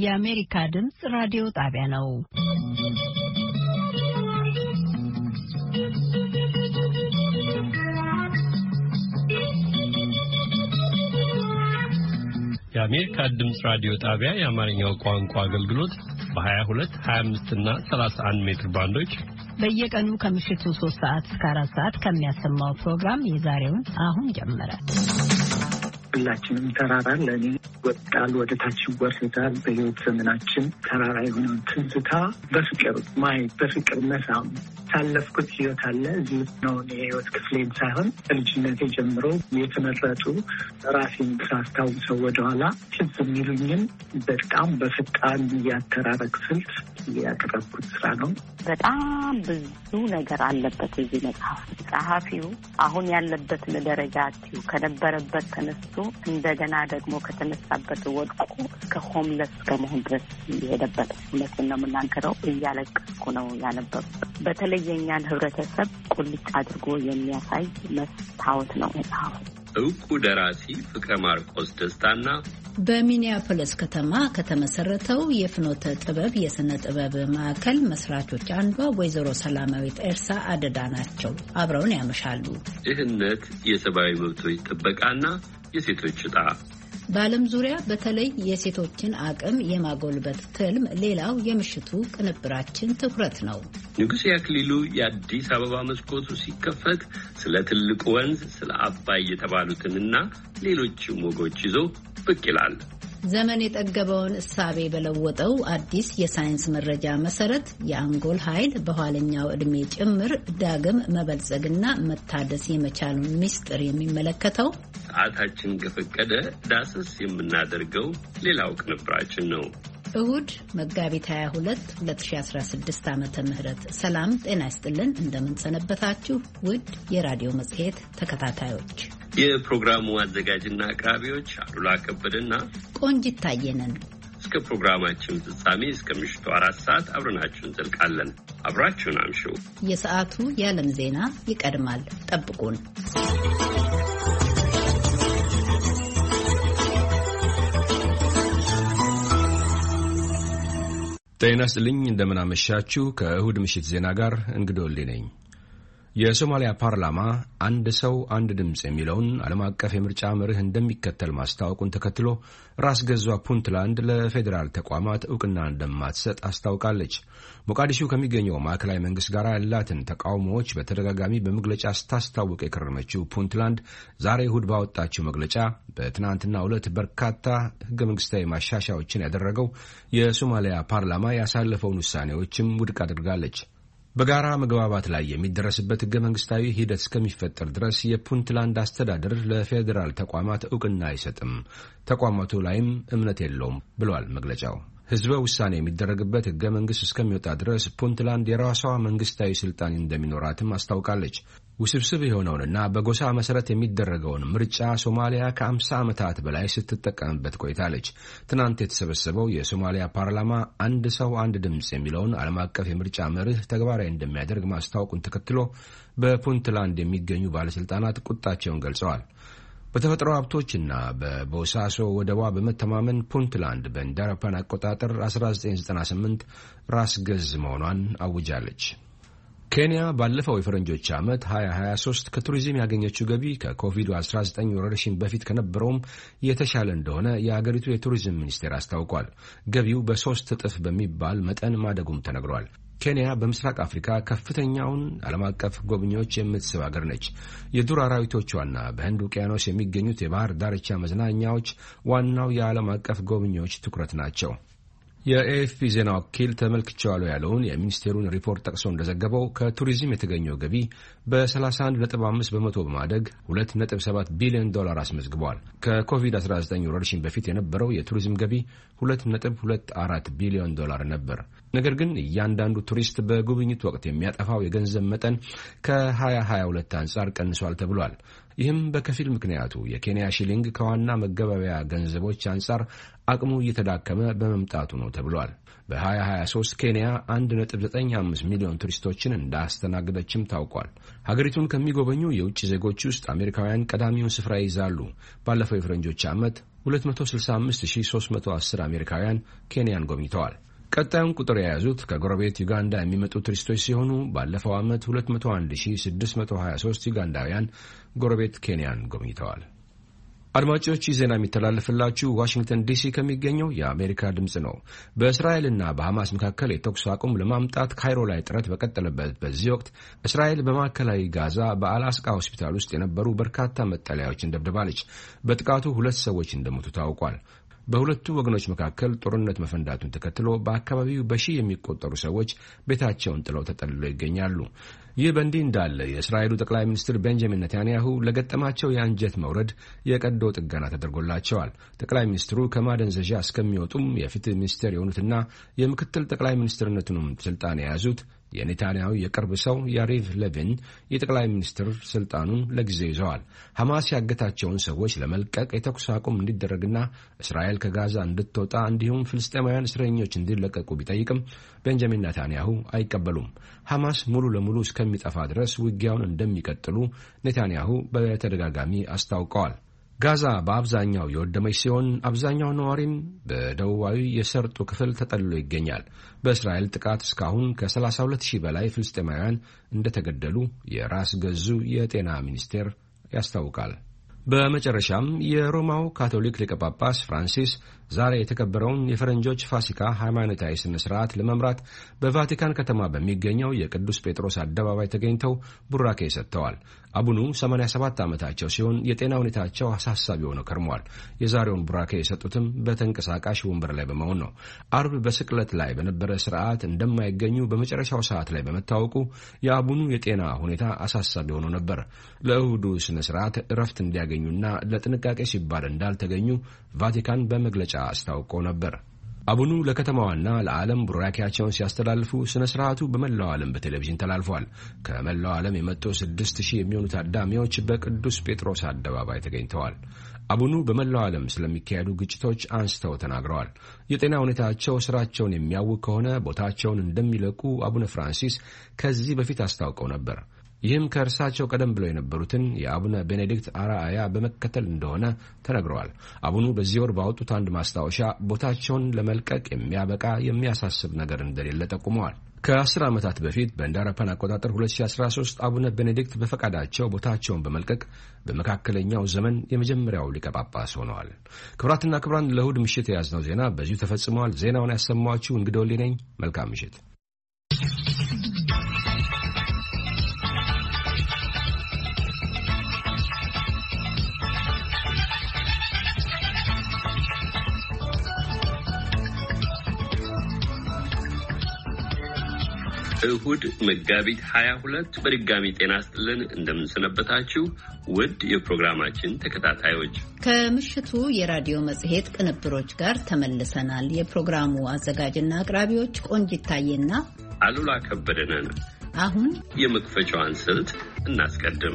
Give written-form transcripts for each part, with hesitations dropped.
የአሜሪካ ድምጽ ራዲዮ ጣቢያ ነው። የአሜሪካ ድምጽ ራዲዮ ጣቢያ የአማርኛው ቋንቋ አገልግሎት በ22፣ 25 እና 31 ሜትር ባንዶች በየቀኑ ከምሽቱ 3 ሰዓት እስከ 4 ሰዓት ከሚያሰማው ፕሮግራም የዛሬውን አሁን ጀመረ። ሁላችንም ተራራ ለኔ ወጣል ወደ ታች ይወርዳል። በህይወት ዘመናችን ተራራ የሆነውን ትዝታ በፍቅር ማየት፣ በፍቅር መሳም ሳለፍኩት ህይወት አለ። እዚህ ውስጥ ነው የህይወት ክፍሌን ሳይሆን ከልጅነቴ ጀምሮ የተመረጡ ራሴን ሳስታውሰው ወደኋላ ትዝ የሚሉኝን በጣም በፍጣን ያተራረክ ስልት ያቀረብኩት ስራ ነው። በጣም ብዙ ነገር አለበት እዚህ መጽሐፍ። ጸሐፊው አሁን ያለበትን ደረጃ ከነበረበት ተነስቶ እንደገና ደግሞ ከተነሳበት ወድቆ እስከ ሆምለስ ከመሆን ድረስ የሄደበት እውነትን ነው የምናገረው። እያለቀስኩ ነው ያነበብኩት። በተለይ የኛን ህብረተሰብ ቁልጭ አድርጎ የሚያሳይ መስታወት ነው መጽሐፉ። እውቁ ደራሲ ፍቅረ ማርቆስ ደስታና በሚኒያፖሊስ ከተማ ከተመሰረተው የፍኖተ ጥበብ የሥነ ጥበብ ማዕከል መስራቾች አንዷ ወይዘሮ ሰላማዊት ኤርሳ አደዳ ናቸው። አብረውን ያመሻሉ። ድህነት፣ የሰብአዊ መብቶች ጥበቃና የሴቶች ዕጣ በዓለም ዙሪያ በተለይ የሴቶችን አቅም የማጎልበት ትልም ሌላው የምሽቱ ቅንብራችን ትኩረት ነው። ንጉሴ አክሊሉ የአዲስ አበባ መስኮቱ ሲከፈት ስለ ትልቁ ወንዝ፣ ስለ አባይ የተባሉትንና ሌሎችም ወጎች ይዞ ብቅ ይላል። ዘመን የጠገበውን እሳቤ በለወጠው አዲስ የሳይንስ መረጃ መሰረት የአንጎል ኃይል በኋለኛው ዕድሜ ጭምር ዳግም መበልጸግና መታደስ የመቻሉን ምስጢር የሚመለከተው ሰዓታችን ከፈቀደ ዳሰስ የምናደርገው ሌላው ቅንብራችን ነው። እሁድ መጋቢት 22 2016 ዓመተ ምህረት። ሰላም ጤና ይስጥልን። እንደምንሰነበታችሁ ውድ የራዲዮ መጽሔት ተከታታዮች። የፕሮግራሙ አዘጋጅና አቅራቢዎች አሉላ ከበደና ቆንጂት ታየነን። እስከ ፕሮግራማችን ፍጻሜ እስከ ምሽቱ 4 ሰዓት አብረናችሁ እንዘልቃለን። አብራችሁን አምሹ። የሰዓቱ የዓለም ዜና ይቀድማል። ጠብቁን። ጤና ይስጥልኝ። እንደምን አመሻችሁ። ከእሁድ ምሽት ዜና ጋር እንግዶልኝ ነኝ። የሶማሊያ ፓርላማ አንድ ሰው አንድ ድምፅ የሚለውን ዓለም አቀፍ የምርጫ መርህ እንደሚከተል ማስታወቁን ተከትሎ ራስ ገዟ ፑንትላንድ ለፌዴራል ተቋማት ዕውቅና እንደማትሰጥ አስታውቃለች። ሞቃዲሾ ከሚገኘው ማዕከላዊ መንግስት ጋር ያላትን ተቃውሞዎች በተደጋጋሚ በመግለጫ ስታስታውቅ የከረመችው ፑንትላንድ ዛሬ እሁድ ባወጣችው መግለጫ በትናንትናው ዕለት በርካታ ህገ መንግስታዊ ማሻሻያዎችን ያደረገው የሶማሊያ ፓርላማ ያሳለፈውን ውሳኔዎችም ውድቅ አድርጋለች። በጋራ መግባባት ላይ የሚደረስበት ህገ መንግስታዊ ሂደት እስከሚፈጠር ድረስ የፑንትላንድ አስተዳደር ለፌዴራል ተቋማት ዕውቅና አይሰጥም፣ ተቋማቱ ላይም እምነት የለውም ብሏል መግለጫው። ህዝበ ውሳኔ የሚደረግበት ህገ መንግስት እስከሚወጣ ድረስ ፑንትላንድ የራሷ መንግስታዊ ስልጣን እንደሚኖራትም አስታውቃለች። ውስብስብ የሆነውንና በጎሳ መሰረት የሚደረገውን ምርጫ ሶማሊያ ከ50 ዓመታት በላይ ስትጠቀምበት ቆይታለች። ትናንት የተሰበሰበው የሶማሊያ ፓርላማ አንድ ሰው አንድ ድምፅ የሚለውን ዓለም አቀፍ የምርጫ መርህ ተግባራዊ እንደሚያደርግ ማስታወቁን ተከትሎ በፑንትላንድ የሚገኙ ባለስልጣናት ቁጣቸውን ገልጸዋል። በተፈጥሮ ሀብቶችና በቦሳሶ ወደቧ በመተማመን ፑንትላንድ በእንደ አውሮፓውያን አቆጣጠር 1998 ራስ ገዝ መሆኗን አውጃለች። ኬንያ ባለፈው የፈረንጆች ዓመት 2023 ከቱሪዝም ያገኘችው ገቢ ከኮቪድ-19 ወረርሽኝ በፊት ከነበረውም የተሻለ እንደሆነ የአገሪቱ የቱሪዝም ሚኒስቴር አስታውቋል። ገቢው በ3 እጥፍ በሚባል መጠን ማደጉም ተነግሯል። ኬንያ በምስራቅ አፍሪካ ከፍተኛውን ዓለም አቀፍ ጎብኚዎች የምትስብ አገር ነች። የዱር አራዊቶቿና በህንድ ውቅያኖስ የሚገኙት የባህር ዳርቻ መዝናኛዎች ዋናው የዓለም አቀፍ ጎብኚዎች ትኩረት ናቸው። የኤኤፍፒ ዜና ወኪል ተመልክቼዋለሁ ያለውን የሚኒስቴሩን ሪፖርት ጠቅሶ እንደዘገበው ከቱሪዝም የተገኘው ገቢ በ31.5 በመቶ በማደግ $2.7 ቢሊዮን አስመዝግቧል። ከኮቪድ-19 ወረርሽኝ በፊት የነበረው የቱሪዝም ገቢ $2.24 ቢሊዮን ነበር። ነገር ግን እያንዳንዱ ቱሪስት በጉብኝት ወቅት የሚያጠፋው የገንዘብ መጠን ከ2022 አንጻር ቀንሷል ተብሏል። ይህም በከፊል ምክንያቱ የኬንያ ሺሊንግ ከዋና መገበያያ ገንዘቦች አንጻር አቅሙ እየተዳከመ በመምጣቱ ነው ተብሏል። በ2023 ኬንያ 1.95 ሚሊዮን ቱሪስቶችን እንዳስተናገደችም ታውቋል። ሀገሪቱን ከሚጎበኙ የውጭ ዜጎች ውስጥ አሜሪካውያን ቀዳሚውን ስፍራ ይይዛሉ። ባለፈው የፈረንጆች ዓመት 265310 አሜሪካውያን ኬንያን ጎብኝተዋል። ቀጣዩን ቁጥር የያዙት ከጎረቤት ዩጋንዳ የሚመጡ ቱሪስቶች ሲሆኑ ባለፈው ዓመት 201623 ዩጋንዳውያን ጎረቤት ኬንያን ጎብኝተዋል። አድማጮች ይህ ዜና የሚተላለፍላችሁ ዋሽንግተን ዲሲ ከሚገኘው የአሜሪካ ድምፅ ነው። በእስራኤልና በሐማስ መካከል የተኩስ አቁም ለማምጣት ካይሮ ላይ ጥረት በቀጠለበት በዚህ ወቅት እስራኤል በማዕከላዊ ጋዛ በአላስቃ ሆስፒታል ውስጥ የነበሩ በርካታ መጠለያዎችን ደብድባለች። በጥቃቱ 2 ሰዎች እንደሞቱ ታውቋል። በሁለቱ ወገኖች መካከል ጦርነት መፈንዳቱን ተከትሎ በአካባቢው በሺህ የሚቆጠሩ ሰዎች ቤታቸውን ጥለው ተጠልለው ይገኛሉ። ይህ በእንዲህ እንዳለ የእስራኤሉ ጠቅላይ ሚኒስትር ቤንጃሚን ኔታንያሁ ለገጠማቸው የአንጀት መውረድ የቀዶ ጥገና ተደርጎላቸዋል። ጠቅላይ ሚኒስትሩ ከማደንዘዣ እስከሚወጡም የፍትህ ሚኒስቴር የሆኑትና የምክትል ጠቅላይ ሚኒስትርነቱንም ስልጣን የያዙት የኔታንያሁ የቅርብ ሰው ያሪቭ ሌቪን የጠቅላይ ሚኒስትር ስልጣኑን ለጊዜው ይዘዋል። ሐማስ ያገታቸውን ሰዎች ለመልቀቅ የተኩስ አቁም እንዲደረግና እስራኤል ከጋዛ እንድትወጣ እንዲሁም ፍልስጤማውያን እስረኞች እንዲለቀቁ ቢጠይቅም ቤንጃሚን ኔታንያሁ አይቀበሉም። ሐማስ ሙሉ ለሙሉ እስከሚጠፋ ድረስ ውጊያውን እንደሚቀጥሉ ኔታንያሁ በተደጋጋሚ አስታውቀዋል። ጋዛ በአብዛኛው የወደመች ሲሆን አብዛኛው ነዋሪም በደቡባዊ የሰርጡ ክፍል ተጠልሎ ይገኛል። በእስራኤል ጥቃት እስካሁን ከ32,000 በላይ ፍልስጤማውያን እንደተገደሉ የራስ ገዙ የጤና ሚኒስቴር ያስታውቃል። በመጨረሻም የሮማው ካቶሊክ ሊቀ ጳጳስ ፍራንሲስ ዛሬ የተከበረውን የፈረንጆች ፋሲካ ሃይማኖታዊ ስነ ስርዓት ለመምራት በቫቲካን ከተማ በሚገኘው የቅዱስ ጴጥሮስ አደባባይ ተገኝተው ቡራኬ ሰጥተዋል። አቡኑ 87 ዓመታቸው ሲሆን የጤና ሁኔታቸው አሳሳቢ ሆነው ከርመዋል። የዛሬውን ቡራኬ የሰጡትም በተንቀሳቃሽ ወንበር ላይ በመሆን ነው። አርብ በስቅለት ላይ በነበረ ስርዓት እንደማይገኙ በመጨረሻው ሰዓት ላይ በመታወቁ የአቡኑ የጤና ሁኔታ አሳሳቢ ሆኖ ነበር። ለእሁዱ ስነ ስርዓት እረፍት እንዲያገኙና ለጥንቃቄ ሲባል እንዳልተገኙ ቫቲካን በመግለጫ አስታውቆ ነበር። አቡኑ ለከተማዋና ለዓለም ቡራኬያቸውን ሲያስተላልፉ ስነ ስርዓቱ በመላው ዓለም በቴሌቪዥን ተላልፏል። ከመላው ዓለም የመጡ 6,000 የሚሆኑ ታዳሚዎች በቅዱስ ጴጥሮስ አደባባይ ተገኝተዋል። አቡኑ በመላው ዓለም ስለሚካሄዱ ግጭቶች አንስተው ተናግረዋል። የጤና ሁኔታቸው ስራቸውን የሚያውክ ከሆነ ቦታቸውን እንደሚለቁ አቡነ ፍራንሲስ ከዚህ በፊት አስታውቀው ነበር። ይህም ከእርሳቸው ቀደም ብለው የነበሩትን የአቡነ ቤኔዲክት አርአያ በመከተል እንደሆነ ተነግረዋል። አቡኑ በዚህ ወር ባወጡት አንድ ማስታወሻ ቦታቸውን ለመልቀቅ የሚያበቃ የሚያሳስብ ነገር እንደሌለ ጠቁመዋል። ከ10 ዓመታት በፊት በእንደ አውሮፓውያን አቆጣጠር 2013 አቡነ ቤኔዲክት በፈቃዳቸው ቦታቸውን በመልቀቅ በመካከለኛው ዘመን የመጀመሪያው ሊቀ ጳጳስ ሆነዋል። ክቡራትና ክቡራን ለእሁድ ምሽት የያዝነው ዜና በዚሁ ተፈጽመዋል። ዜናውን ያሰማኋችሁ እንግዲህ ወሌ ነኝ። መልካም ምሽት። እሁድ መጋቢት 22 በድጋሚ ጤና ይስጥልን። እንደምንሰነበታችሁ ውድ የፕሮግራማችን ተከታታዮች፣ ከምሽቱ የራዲዮ መጽሔት ቅንብሮች ጋር ተመልሰናል። የፕሮግራሙ አዘጋጅና አቅራቢዎች ቆንጂት ታዬና አሉላ ከበደ ነን። አሁን የመክፈቻዋን ስልት እናስቀድም።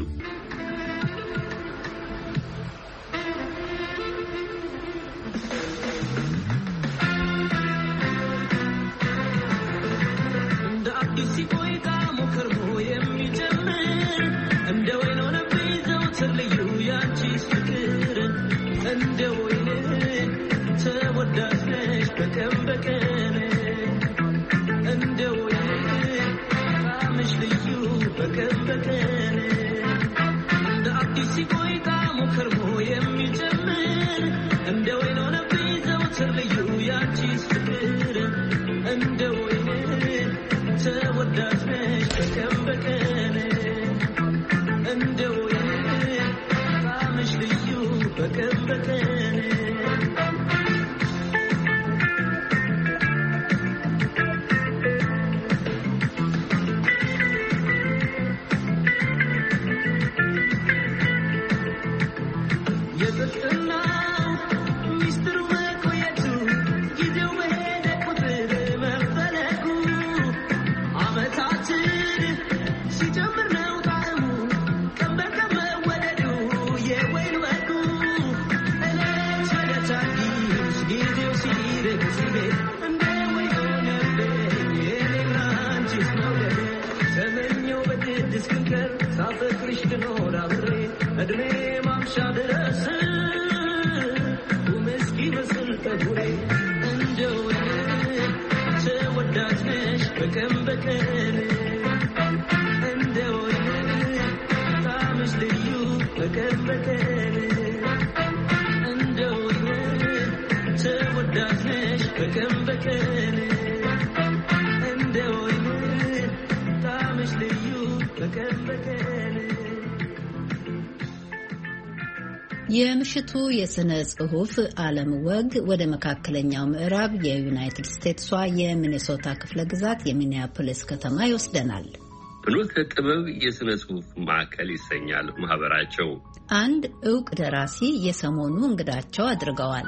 ተወዳጅነሽ በቀን በቀን እንደ ወይን ጣምሽ ልዩ በቀን በቀን እንደ ወይን ተወዳጅነሽ በቀን በቀን እንደ ወይን ጣምሽ ልዩ በቀን በቀን። የምሽቱ የስነ ጽሑፍ ዓለም ወግ ወደ መካከለኛው ምዕራብ የዩናይትድ ስቴትሷ የሚኔሶታ ክፍለ ግዛት የሚኒያፖሊስ ከተማ ይወስደናል። ፍኖተ ጥበብ የስነ ጽሑፍ ማዕከል ይሰኛል ማህበራቸው። አንድ ዕውቅ ደራሲ የሰሞኑ እንግዳቸው አድርገዋል።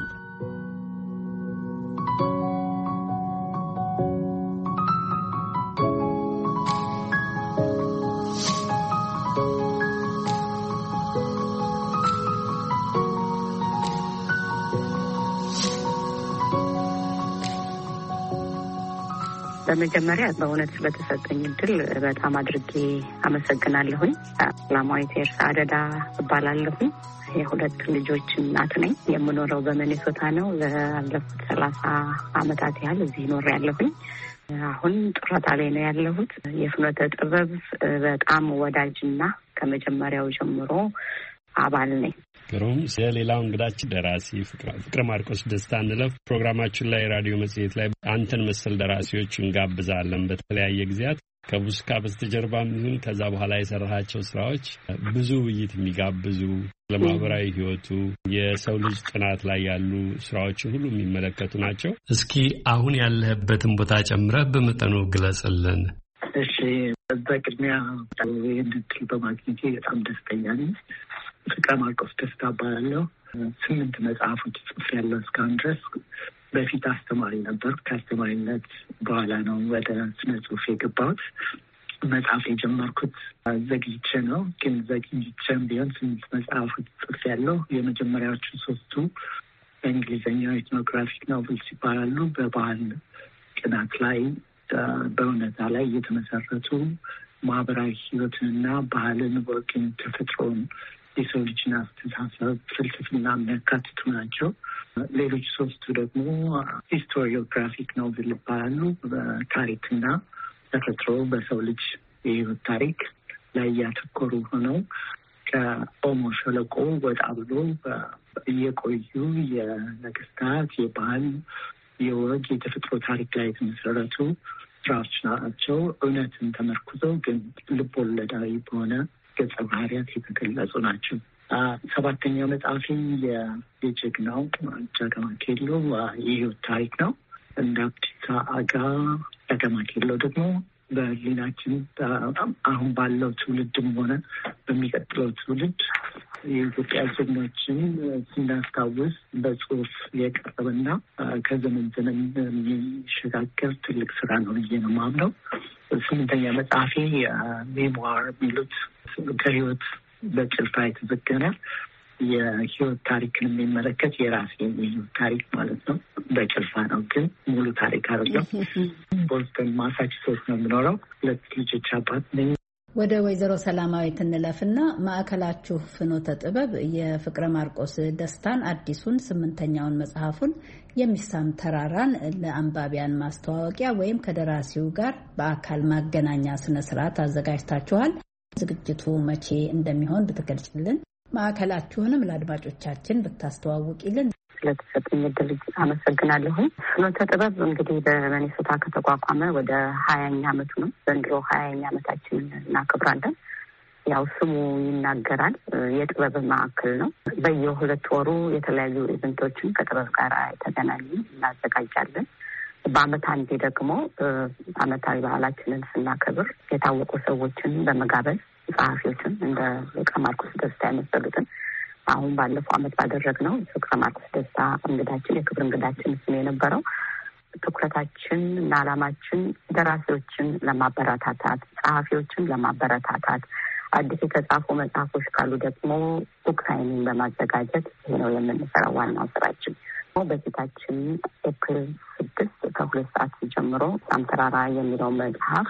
በመጀመሪያ በእውነት ስለተሰጠኝ እድል በጣም አድርጌ አመሰግናለሁኝ። ሰላማዊት ኤርሳ አደዳ እባላለሁኝ። የሁለት ልጆች እናት ነኝ። የምኖረው በሚኔሶታ ነው። ላለፉት 30 ዓመታት ያህል እዚህ ኖሬያለሁኝ። አሁን ጡረታ ላይ ነው ያለሁት። የፍኖተ ጥበብ በጣም ወዳጅና ከመጀመሪያው ጀምሮ አባል ነኝ። ግሩም። የሌላው እንግዳችን ደራሲ ፍቅረ ማርቆስ ደስታ እንለፍ። ፕሮግራማችን ላይ ራዲዮ መጽሔት ላይ አንተን መሰል ደራሲዎች እንጋብዛለን። በተለያየ ጊዜያት ከቡስካ በስተጀርባም ይሁን ከዛ በኋላ የሰራሃቸው ስራዎች ብዙ ውይይት የሚጋብዙ ለማህበራዊ ሕይወቱ የሰው ልጅ ጥናት ላይ ያሉ ስራዎችን ሁሉ የሚመለከቱ ናቸው። እስኪ አሁን ያለህበትን ቦታ ጨምረህ በመጠኑ ግለጽልን። እሺ፣ በቅድሚያ ይህን እድል በማግኘቴ በጣም ደስተኛ ነኝ። ፍቅረ ማርቆስ ደስታ እባላለሁ። 8 መጽሐፎች ጽፌያለሁ እስካሁን ድረስ። በፊት አስተማሪ ነበር። ከአስተማሪነት በኋላ ነው ወደ ስነ ጽሁፍ የገባሁት። መጽሐፍ የጀመርኩት ዘግይቼ ነው፣ ግን ዘግይቼም ቢሆን 8 መጽሐፎች ጽፌያለሁ። የመጀመሪያዎቹ 3ቱ በእንግሊዝኛ ኢትኖግራፊክ ኖቨልስ ይባላሉ። በባህል ጥናት ላይ በእውነታ ላይ እየተመሰረቱ ማህበራዊ ህይወትንና ባህልን፣ ወግን፣ ተፈጥሮን፣ የሰው ልጅን አስተሳሰብ፣ ፍልስፍና የሚያካትቱ ናቸው። ሌሎች 3ቱ ደግሞ ሂስቶሪዮግራፊክ ኖቨል ይባላሉ። በታሪክና ተፈጥሮ በሰው ልጅ የህይወት ታሪክ ላይ ያተኮሩ ሆነው ከኦሞ ሸለቆ ወጣ ብሎ እየቆዩ የነገስታት፣ የባህል፣ የወግ፣ የተፈጥሮ ታሪክ ላይ የተመሰረቱ ስራዎች ናቸው። እውነትን ተመርኩዘው ግን ልብ ወለዳዊ በሆነ ገጸ ባህሪያት የተገለጹ ናቸው። 7ኛው መጽሐፊ የጀግናው ጃጋማ ኬሎ የህይወት ታሪክ ነው። እንደ አብዲሳ አጋ ጃጋማ ኬሎ ደግሞ በህሊናችን አሁን ባለው ትውልድም ሆነ በሚቀጥለው ትውልድ የኢትዮጵያ ጀግኖችን ስናስታውስ በጽሁፍ የቀረበና ከዘመን ዘመን የሚሸጋገር ትልቅ ስራ ነው ብዬ ነው የማምነው። 8ኛ መጽሐፌ ሜሞር የሚሉት ከህይወት በጭልፋ የተዘገነ የህይወት ታሪክን የሚመለከት የራሴ የህይወት ታሪክ ማለት ነው። በጭልፋ ነው ግን ሙሉ ታሪክ አይደለም። ቦስተን ማሳቹሴትስ ነው የምኖረው። 2 ልጆች አባት ነኝ። ወደ ወይዘሮ ሰላማዊት እንለፍና ማዕከላችሁ ፍኖተ ጥበብ የፍቅረ ማርቆስ ደስታን አዲሱን 8ኛውን መጽሐፉን የሚሳም ተራራን ለአንባቢያን ማስተዋወቂያ ወይም ከደራሲው ጋር በአካል ማገናኛ ስነ ስርዓት አዘጋጅታችኋል። ዝግጅቱ መቼ እንደሚሆን ብትገልጭልን፣ ማዕከላችሁንም ለአድማጮቻችን ብታስተዋውቂልን። ስለተሰጠኝ እድል አመሰግናለሁኝ። ፍኖተ ጥበብ እንግዲህ በሚኔሶታ ከተቋቋመ ወደ 20ኛ ዓመቱ ነው። ዘንድሮ 20ኛ ዓመታችንን እናከብራለን። ያው ስሙ ይናገራል፣ የጥበብ ማዕከል ነው። በየ2 ወሩ የተለያዩ ኢቨንቶችን ከጥበብ ጋር የተገናኙ እናዘጋጃለን። በአመት አንዴ ደግሞ አመታዊ ባህላችንን ስናከብር የታወቁ ሰዎችን በመጋበዝ ጸሐፊዎችን እንደ ፍቅረ ማርቆስ ደስታ የመሰሉትን አሁን ባለፈው አመት ባደረግነው ፍቅረ ማርቆስ ደስታ እንግዳችን የክብር እንግዳችን እሱ ነው የነበረው። ትኩረታችን እና ዓላማችን ደራሲዎችን ለማበረታታት፣ ጸሐፊዎችን ለማበረታታት፣ አዲስ የተጻፉ መጽሐፎች ካሉ ደግሞ ቡክ ሳይኒንግ በማዘጋጀት ይሄ ነው የምንሰራው ዋናው ስራችን። በፊታችን ኤፕሪል 6 ከ2 ሰዓት ጀምሮ ሳም ተራራ የሚለው መጽሐፍ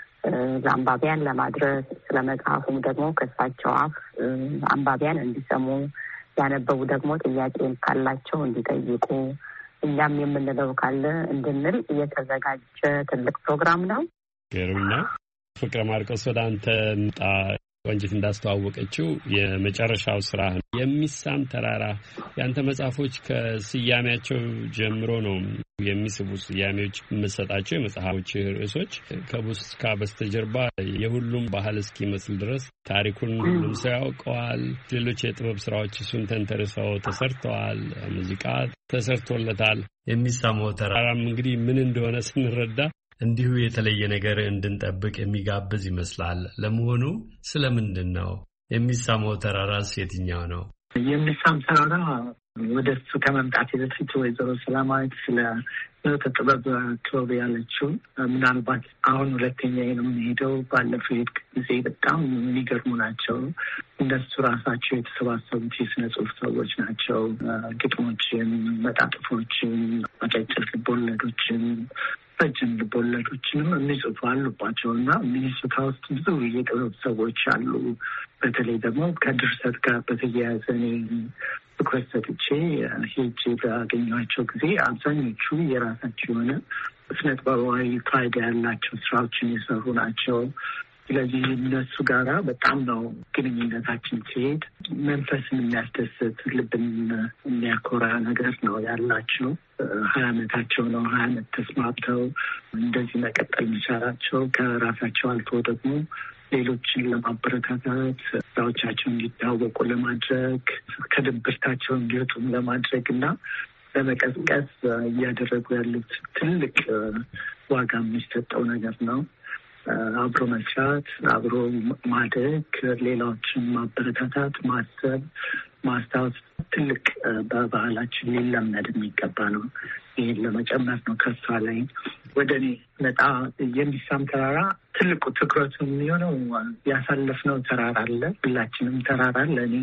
ለአንባቢያን ለማድረስ ስለ መጽሐፉም ደግሞ ከሳቸው አፍ አንባቢያን እንዲሰሙ ያነበቡ ደግሞ ጥያቄ ካላቸው እንዲጠይቁ እኛም የምንለው ካለ እንድንል እየተዘጋጀ ትልቅ ፕሮግራም ነው። ገሩና ፍቅረ ማርቆስ ወደ አንተ እንጣ። ቆንጂት እንዳስተዋወቀችው የመጨረሻው ስራ የሚሳም ተራራ ያንተ መጽሐፎች ከስያሜያቸው ጀምሮ ነው የሚስቡ ስያሜዎች የምትሰጣቸው የመጽሐፎች ርዕሶች ከቡስካ በስተጀርባ የሁሉም ባህል እስኪመስል ድረስ ታሪኩን ሁሉም ሰው ያውቀዋል። ሌሎች የጥበብ ስራዎች እሱን ተንተርሰው ተሰርተዋል። ሙዚቃ ተሰርቶለታል። የሚሳመው ተራራም እንግዲህ ምን እንደሆነ ስንረዳ እንዲሁ የተለየ ነገር እንድንጠብቅ የሚጋብዝ ይመስላል። ለመሆኑ ስለምንድን ነው የሚሳመው ተራራስ የትኛው ነው? የሚሳም ተራራ ወደ እሱ ከመምጣት በፊት ወይዘሮ ሰላማዊት ስለ ጥበብ ክበብ ያለችው ምናልባት አሁን ሁለተኛ ነው የምንሄደው። ባለፈው ጊዜ በጣም የሚገርሙ ናቸው። እነሱ ራሳቸው የተሰባሰቡት የስነ ጽሁፍ ሰዎች ናቸው። ግጥሞችን፣ መጣጥፎችን፣ አጫጭር ልቦለዶችን፣ ረጅም ልቦለዶችንም የሚጽፉ አሉባቸው እና ሚኒሶታ ውስጥ ብዙ የጥበብ ሰዎች አሉ። በተለይ ደግሞ ከድርሰት ጋር በተያያዘ እኔ ትኩረት ሰጥቼ ሄጄ ባገኘኋቸው ጊዜ አብዛኞቹ የራሳቸው የሆነ ስነ ጥበባዊ ፋይዳ ያላቸው ስራዎችን የሰሩ ናቸው። ስለዚህ እነሱ ጋራ በጣም ነው ግንኙነታችን ሲሄድ መንፈስን የሚያስደስት ልብን የሚያኮራ ነገር ነው ያላቸው። 20 ዓመታቸው ነው። 20 ዓመት ተስማምተው እንደዚህ መቀጠል መቻላቸው ከራሳቸው አልፎ ደግሞ ሌሎችን ለማበረታታት ስራዎቻቸው እንዲታወቁ ለማድረግ ከድብርታቸው እንዲወጡም ለማድረግ እና ለመቀስቀስ እያደረጉ ያሉት ትልቅ ዋጋ የሚሰጠው ነገር ነው። አብሮ መስራት፣ አብሮ ማደግ፣ ሌላዎችን ማበረታታት፣ ማሰብ፣ ማስታወስ ትልቅ በባህላችን ሊለመድ የሚገባ ነው። ይህን ለመጨመር ነው ከሷ ላይ ወደ እኔ መጣ። የሚሳም ተራራ ትልቁ ትኩረቱ የሚሆነው ያሳለፍነው ተራራ አለ። ሁላችንም ተራራ አለ። እኔ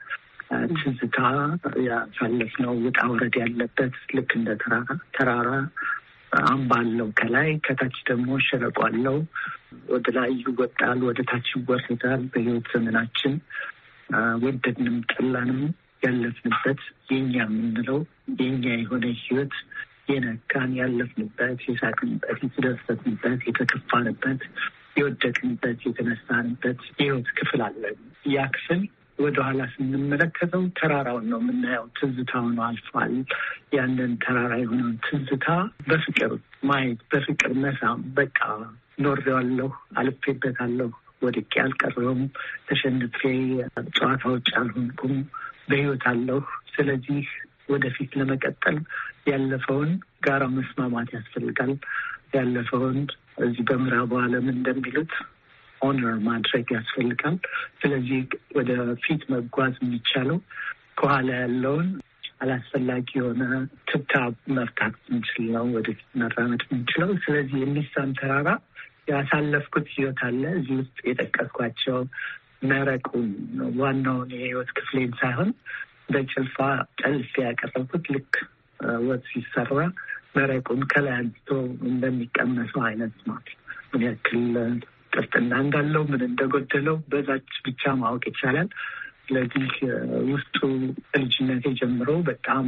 ትዝታ ያሳለፍነው ውጣ ውረድ ያለበት ልክ እንደ ተራራ አምባ አለው ከላይ፣ ከታች ደግሞ ሸለቆ አለው። ወደ ላይ ይወጣል፣ ወደ ታች ይወርዳል። በህይወት ዘመናችን ወደድንም ጠላንም ያለፍንበት የኛ የምንለው የኛ የሆነ ህይወት የነካን ያለፍንበት፣ የሳቅንበት፣ የተደሰትንበት፣ የተከፋንበት፣ የወደቅንበት፣ የተነሳንበት የህይወት ክፍል አለን። ያ ክፍል ወደኋላ ስንመለከተው ተራራውን ነው የምናየው። ትዝታውን አልፏል። ያንን ተራራ የሆነውን ትዝታ በፍቅር ማየት፣ በፍቅር መሳም። በቃ ኖሬዋለሁ፣ አልፌበታለሁ፣ ወድቄ አልቀረውም፣ ተሸንፌ ጨዋታ ውጭ አልሆንኩም፣ በህይወት አለሁ። ስለዚህ ወደፊት ለመቀጠል ያለፈውን ጋራ መስማማት ያስፈልጋል። ያለፈውን እዚህ በምዕራቡ ዓለም እንደሚሉት ኦነር ማድረግ ያስፈልጋል። ስለዚህ ወደ ፊት መጓዝ የሚቻለው ከኋላ ያለውን አላስፈላጊ የሆነ ትብታብ መፍታት የምንችል ነው፣ ወደፊት መራመድ የምንችለው። ስለዚህ የሚሳም ተራራ ያሳለፍኩት ህይወት አለ እዚህ ውስጥ የጠቀስኳቸው መረቁን ዋናውን የህይወት ክፍሌን ሳይሆን በጭልፋ ጠልፌ ያቀረብኩት ልክ ወጥ ሲሰራ መረቁን ከላይ አንስቶ እንደሚቀመሰው አይነት ማለት ምን ያክል ጥፍጥና እንዳለው ምን እንደጎደለው በዛች ብቻ ማወቅ ይቻላል። ስለዚህ ውስጡ ልጅነቴ ጀምሮ በጣም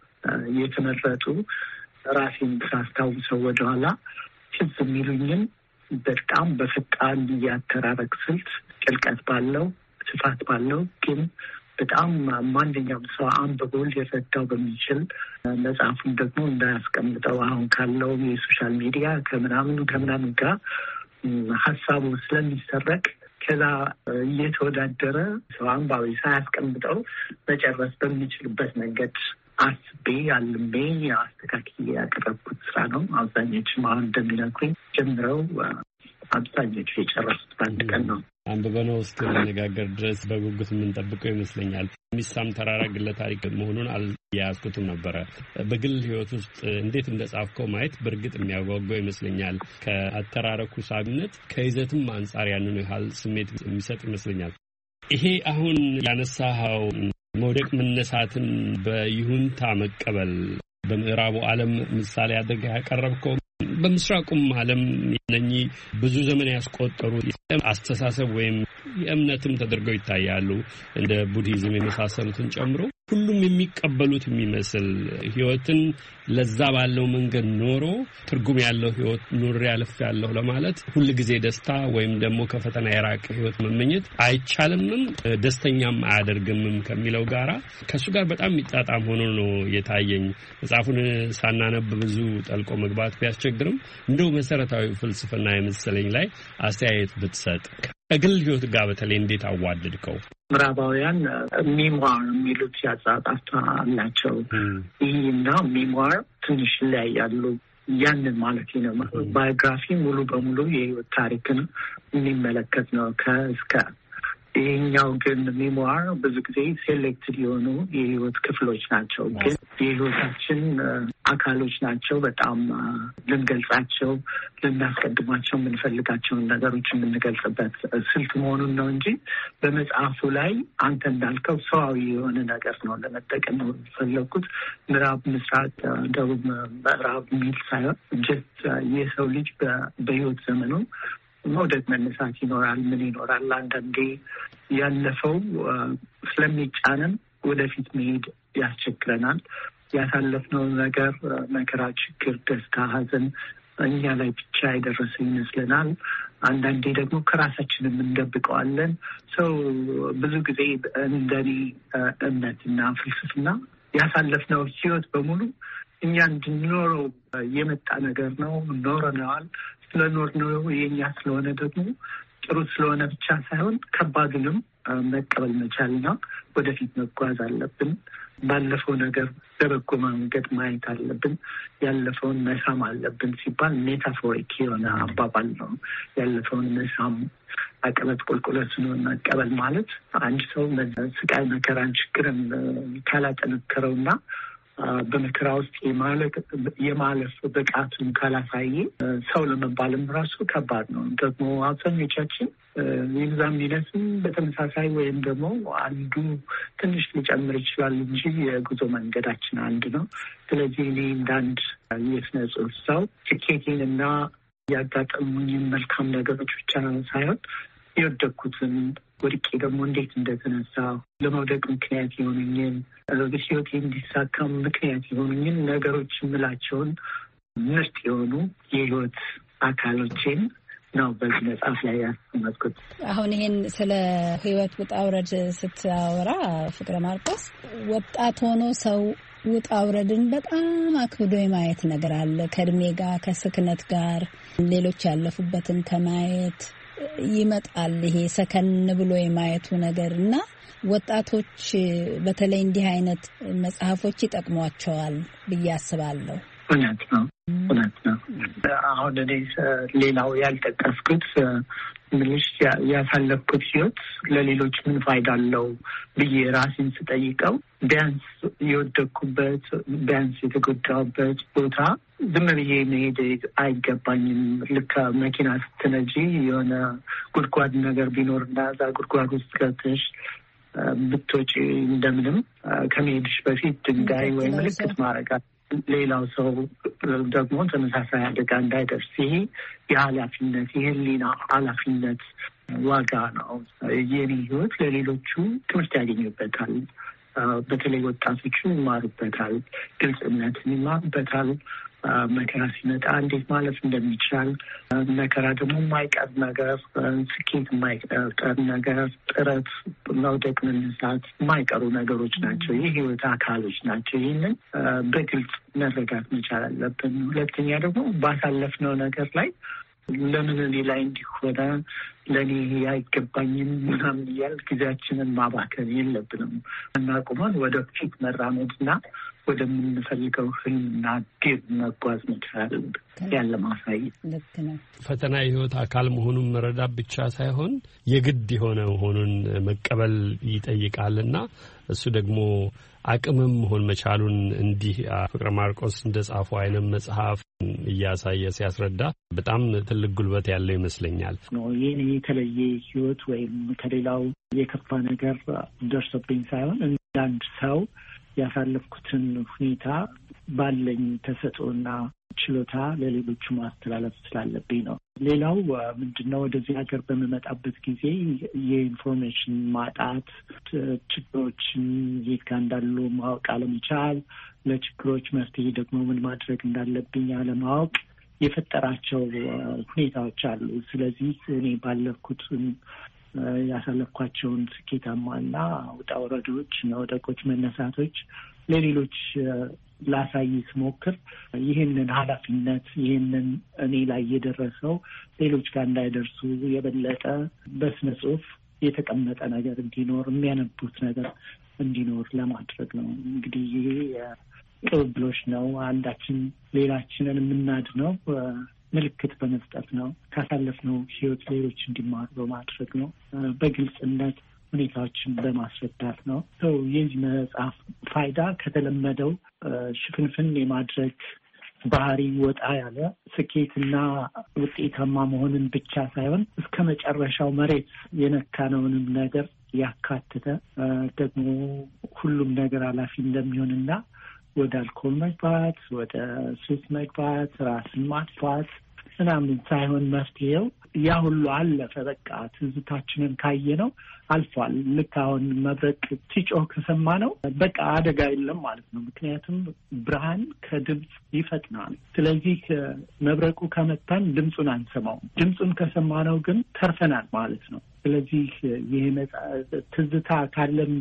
የተመረጡ ራሴን ሳስታውሰው ወደኋላ ትዝ የሚሉኝን በጣም በፈጣን ያተራረክ ስልት ጥልቀት ባለው ስፋት ባለው ግን በጣም ማንኛውም ሰው አንብቦ ሊረዳው በሚችል መጽሐፉን ደግሞ እንዳያስቀምጠው አሁን ካለው የሶሻል ሚዲያ ከምናምን ጋር ሀሳቡ ስለሚሰረቅ ከዛ እየተወዳደረ ሰው አንባቢ ሳያስቀምጠው መጨረስ በሚችልበት መንገድ አስቤ አልሜ አስተካክዬ ያቀረብኩት ስራ ነው። አብዛኞቹም አሁን እንደሚነግሩኝ ጀምረው አብዛኞቹ የጨረሱት በአንድ ቀን ነው። አንብበነው እስክንነጋገር ድረስ በጉጉት የምንጠብቀው ይመስለኛል። የሚሳም ተራራ ግለ ታሪክ መሆኑን አልያዝኩትም ነበረ። በግል ህይወት ውስጥ እንዴት እንደጻፍከው ማየት በእርግጥ የሚያጓጓው ይመስለኛል። ከአተራረኩ ሳቢነት ከይዘትም አንጻር ያንኑ ያህል ስሜት የሚሰጥ ይመስለኛል። ይሄ አሁን ያነሳኸው መውደቅ መነሳትን በይሁንታ መቀበል በምዕራቡ ዓለም ምሳሌ አድርገህ ያቀረብከው በምስራቁም ዓለም እነኚህ ብዙ ዘመን ያስቆጠሩ አስተሳሰብ ወይም የእምነትም ተደርገው ይታያሉ እንደ ቡድሂዝም የመሳሰሉትን ጨምሮ ሁሉም የሚቀበሉት የሚመስል ህይወትን ለዛ ባለው መንገድ ኖሮ ትርጉም ያለው ህይወት ኑር ያለፈው ለማለት ሁሉ ጊዜ ደስታ ወይም ደግሞ ከፈተና የራቀ ህይወት መመኘት አይቻልምም ደስተኛም አያደርግምም ከሚለው ጋራ ከሱ ጋር በጣም የሚጣጣም ሆኖ ነው የታየኝ። መጽሐፉን ሳናነብ ብዙ ጠልቆ መግባት ቢያስቸግርም እንደው መሰረታዊ ፍልስፍና የመሰለኝ ላይ አስተያየት ብትሰጥ ከግል ህይወት ጋር በተለይ እንዴት አዋደድከው? ምዕራባውያን ሚሞር የሚሉት ያጻጻፍ አላቸው። ይህና ሚሞር ትንሽ ላይ ያሉ ያንን ማለት ነው። ባዮግራፊ ሙሉ በሙሉ የህይወት ታሪክን የሚመለከት ነው ከእስከ። ይህኛው ግን ሚሞር ብዙ ጊዜ ሴሌክትድ የሆኑ የህይወት ክፍሎች ናቸው፣ ግን የህይወታችን አካሎች ናቸው። በጣም ልንገልጻቸው ልናስቀድማቸው የምንፈልጋቸውን ነገሮች የምንገልጽበት ስልት መሆኑን ነው እንጂ በመጽሐፉ ላይ አንተ እንዳልከው ሰዋዊ የሆነ ነገር ነው ለመጠቀም ነው የፈለኩት። ምዕራብ፣ ምስራቅ፣ ደቡብ፣ ምዕራብ የሚል ሳይሆን ጀስት የሰው ልጅ በህይወት ዘመኑ መውደቅ መነሳት ይኖራል። ምን ይኖራል። አንዳንዴ ያለፈው ስለሚጫነን ወደፊት መሄድ ያስቸግረናል። ያሳለፍነው ነገር መከራ፣ ችግር፣ ደስታ፣ ሐዘን እኛ ላይ ብቻ የደረሰ ይመስለናል። አንዳንዴ ደግሞ ከራሳችንም እንደብቀዋለን። ሰው ብዙ ጊዜ እንደኔ እምነትና ፍልስፍና ያሳለፍነው ህይወት በሙሉ እኛ እንድንኖረው የመጣ ነገር ነው። ኖረነዋል። ስለኖርነው የኛ ስለሆነ ደግሞ ጥሩ ስለሆነ ብቻ ሳይሆን ከባዱንም መቀበል መቻልና ወደፊት መጓዝ አለብን። ባለፈው ነገር በበጎ መንገድ ማየት አለብን። ያለፈውን መሳም አለብን ሲባል ሜታፎሪክ የሆነ አባባል ነው። ያለፈውን መሳም አቀበት ቁልቁለቱን መቀበል ማለት አንድ ሰው ስቃይ፣ መከራን፣ ችግርን ካላጠነከረውና በመከራ ውስጥ የማለፍ ብቃቱን ካላሳየ ሰው ለመባልም ራሱ ከባድ ነው። ደግሞ አብዛኞቻችን ይብዛም ይነስም በተመሳሳይ ወይም ደግሞ አንዱ ትንሽ ሊጨምር ይችላል እንጂ የጉዞ መንገዳችን አንድ ነው። ስለዚህ እኔ እንዳንድ የስነ ጽሑፍ ሰው ስኬቴን እና ያጋጠሙኝን መልካም ነገሮች ብቻ ሳይሆን የወደቅኩትን ወድቄ ደግሞ እንዴት እንደተነሳ ለመውደቅ ምክንያት የሆኑኝን ህይወቴ እንዲሳካም ምክንያት የሆኑኝን ነገሮች የምላቸውን ምርጥ የሆኑ የህይወት አካሎቼን ነው በዚህ መጽሐፍ ላይ ያስቀመጥኩት። አሁን ይሄን ስለ ህይወት ውጣ ውረድ ስታወራ ፍቅረ ማርቆስ ወጣት ሆኖ ሰው ውጣ ውረድን በጣም አክብዶ የማየት ነገር አለ። ከእድሜ ጋር ከስክነት ጋር ሌሎች ያለፉበትን ከማየት ይመጣል ይሄ ሰከን ብሎ የማየቱ ነገር እና ወጣቶች በተለይ እንዲህ አይነት መጽሐፎች ይጠቅሟቸዋል ብዬ አስባለሁ። እውነት ነው። አሁን እኔ ሌላው ያልጠቀስኩት ምንሽ ያሳለፍኩት ህይወት ለሌሎች ምን ፋይዳ አለው ብዬ ራሴን ስጠይቀው ቢያንስ የወደቅኩበት ቢያንስ የተጎዳሁበት ቦታ ዝም ብዬ መሄድ አይገባኝም። ልክ መኪና ስትነጂ የሆነ ጉድጓድ ነገር ቢኖርና እዛ ጉድጓድ ውስጥ ገብተሽ ብትወጪ እንደምንም ከመሄድሽ በፊት ድንጋይ ወይ ምልክት ማድረጋት ሌላው ሰው ደግሞ ተመሳሳይ አደጋ እንዳይደርስ ይሄ የኃላፊነት የህሊና ኃላፊነት ዋጋ ነው። የኔ ህይወት ለሌሎቹ ትምህርት ያገኙበታል። በተለይ ወጣቶቹ ይማሩበታል፣ ግልጽነትን ይማሩበታል። መከራ ሲመጣ እንዴት ማለፍ እንደሚቻል፣ መከራ ደግሞ የማይቀር ነገር፣ ስኬት የማይቀር ነገር፣ ጥረት፣ መውደቅ፣ መነሳት የማይቀሩ ነገሮች ናቸው። የህይወት አካሎች ናቸው። ይህንን በግልጽ መረዳት መቻል አለብን። ሁለተኛ ደግሞ ባሳለፍነው ነገር ላይ ለምን እኔ ላይ እንዲሆነ ለእኔ አይገባኝም ምናምን እያል ጊዜያችንን ማባከን የለብንም። እናቁመን ወደፊት መራመድና ወደምንፈልገው ህልምና ግብ መጓዝ መቻል ያለ ማሳየት። ልክ ነው። ፈተና የህይወት አካል መሆኑን መረዳት ብቻ ሳይሆን የግድ የሆነ መሆኑን መቀበል ይጠይቃልና እሱ ደግሞ አቅምም መሆን መቻሉን እንዲህ ፍቅረ ማርቆስ እንደጻፉ አይነት መጽሐፍ እያሳየ ሲያስረዳ በጣም ትልቅ ጉልበት ያለው ይመስለኛል። ይህ የተለየ ህይወት ወይም ከሌላው የከፋ ነገር ደርሶብኝ ሳይሆን እንዳንድ ሰው ያሳለፍኩትን ሁኔታ ባለኝ ተሰጥኦና ችሎታ ለሌሎቹ ማስተላለፍ ስላለብኝ ነው። ሌላው ምንድነው ወደዚህ ሀገር በምመጣበት ጊዜ የኢንፎርሜሽን ማጣት፣ ችግሮችን የት ጋር እንዳሉ ማወቅ አለመቻል፣ ለችግሮች መፍትሄ ደግሞ ምን ማድረግ እንዳለብኝ አለማወቅ የፈጠራቸው ሁኔታዎች አሉ። ስለዚህ እኔ ባለፍኩት ያሳለፍኳቸውን ስኬታማና ውጣ ውረዶች፣ መውደቆች፣ መነሳቶች ለሌሎች ላሳይ ስሞክር ይህንን ኃላፊነት ይህንን እኔ ላይ የደረሰው ሌሎች ጋር እንዳይደርሱ የበለጠ በስነ ጽሁፍ የተቀመጠ ነገር እንዲኖር የሚያነቡት ነገር እንዲኖር ለማድረግ ነው። እንግዲህ ይሄ ቅብብሎሽ ነው። አንዳችን ሌላችንን የምናድነው ምልክት በመስጠት ነው። ካሳለፍነው ህይወት ሌሎች እንዲማሩ በማድረግ ነው። በግልጽነት ሁኔታዎችን በማስረዳት ነው። የዚህ መጽሐፍ ፋይዳ ከተለመደው ሽፍንፍን የማድረግ ባህሪ ወጣ ያለ ስኬትና ውጤታማ መሆንን ብቻ ሳይሆን እስከ መጨረሻው መሬት የነካነውንም ነገር ያካተተ ደግሞ ሁሉም ነገር ኃላፊ እንደሚሆንና ወደ አልኮል መግባት፣ ወደ ሱስ መግባት፣ ራስን ማጥፋት ምናምን ሳይሆን መፍትሄው ያ ሁሉ አለፈ። በቃ ትዝታችንን ካየነው አልፏል። ልክ አሁን መብረቅ ሲጮህ ከሰማ ነው በቃ አደጋ የለም ማለት ነው። ምክንያቱም ብርሃን ከድምፅ ይፈጥናል። ስለዚህ መብረቁ ከመታን ድምፁን አንሰማውም። ድምፁን ከሰማነው ግን ተርፈናል ማለት ነው። ስለዚህ ይሄ ትዝታ ካለን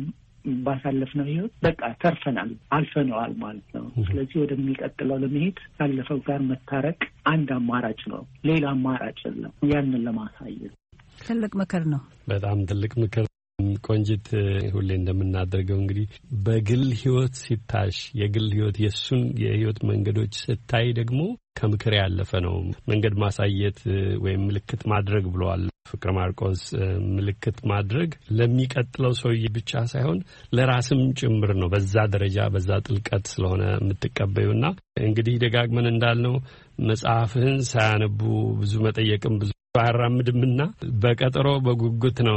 ባሳለፍነው ህይወት በቃ ተርፈናል፣ አልፈነዋል ማለት ነው። ስለዚህ ወደሚቀጥለው ለመሄድ ካለፈው ጋር መታረቅ አንድ አማራጭ ነው። ሌላ አማራጭ የለም። ያንን ለማሳየት ትልቅ ምክር ነው። በጣም ትልቅ ምክር። ቆንጂት፣ ሁሌ እንደምናደርገው እንግዲህ በግል ህይወት ሲታሽ የግል ህይወት የእሱን የህይወት መንገዶች ስታይ ደግሞ ከምክር ያለፈ ነው። መንገድ ማሳየት ወይም ምልክት ማድረግ ብለዋል ፍቅረ ማርቆስ። ምልክት ማድረግ ለሚቀጥለው ሰውዬ ብቻ ሳይሆን ለራስም ጭምር ነው። በዛ ደረጃ በዛ ጥልቀት ስለሆነ የምትቀበዩና እንግዲህ ደጋግመን እንዳልነው መጽሐፍህን ሳያነቡ ብዙ መጠየቅም ብዙ አያራምድምና በቀጠሮ በጉጉት ነው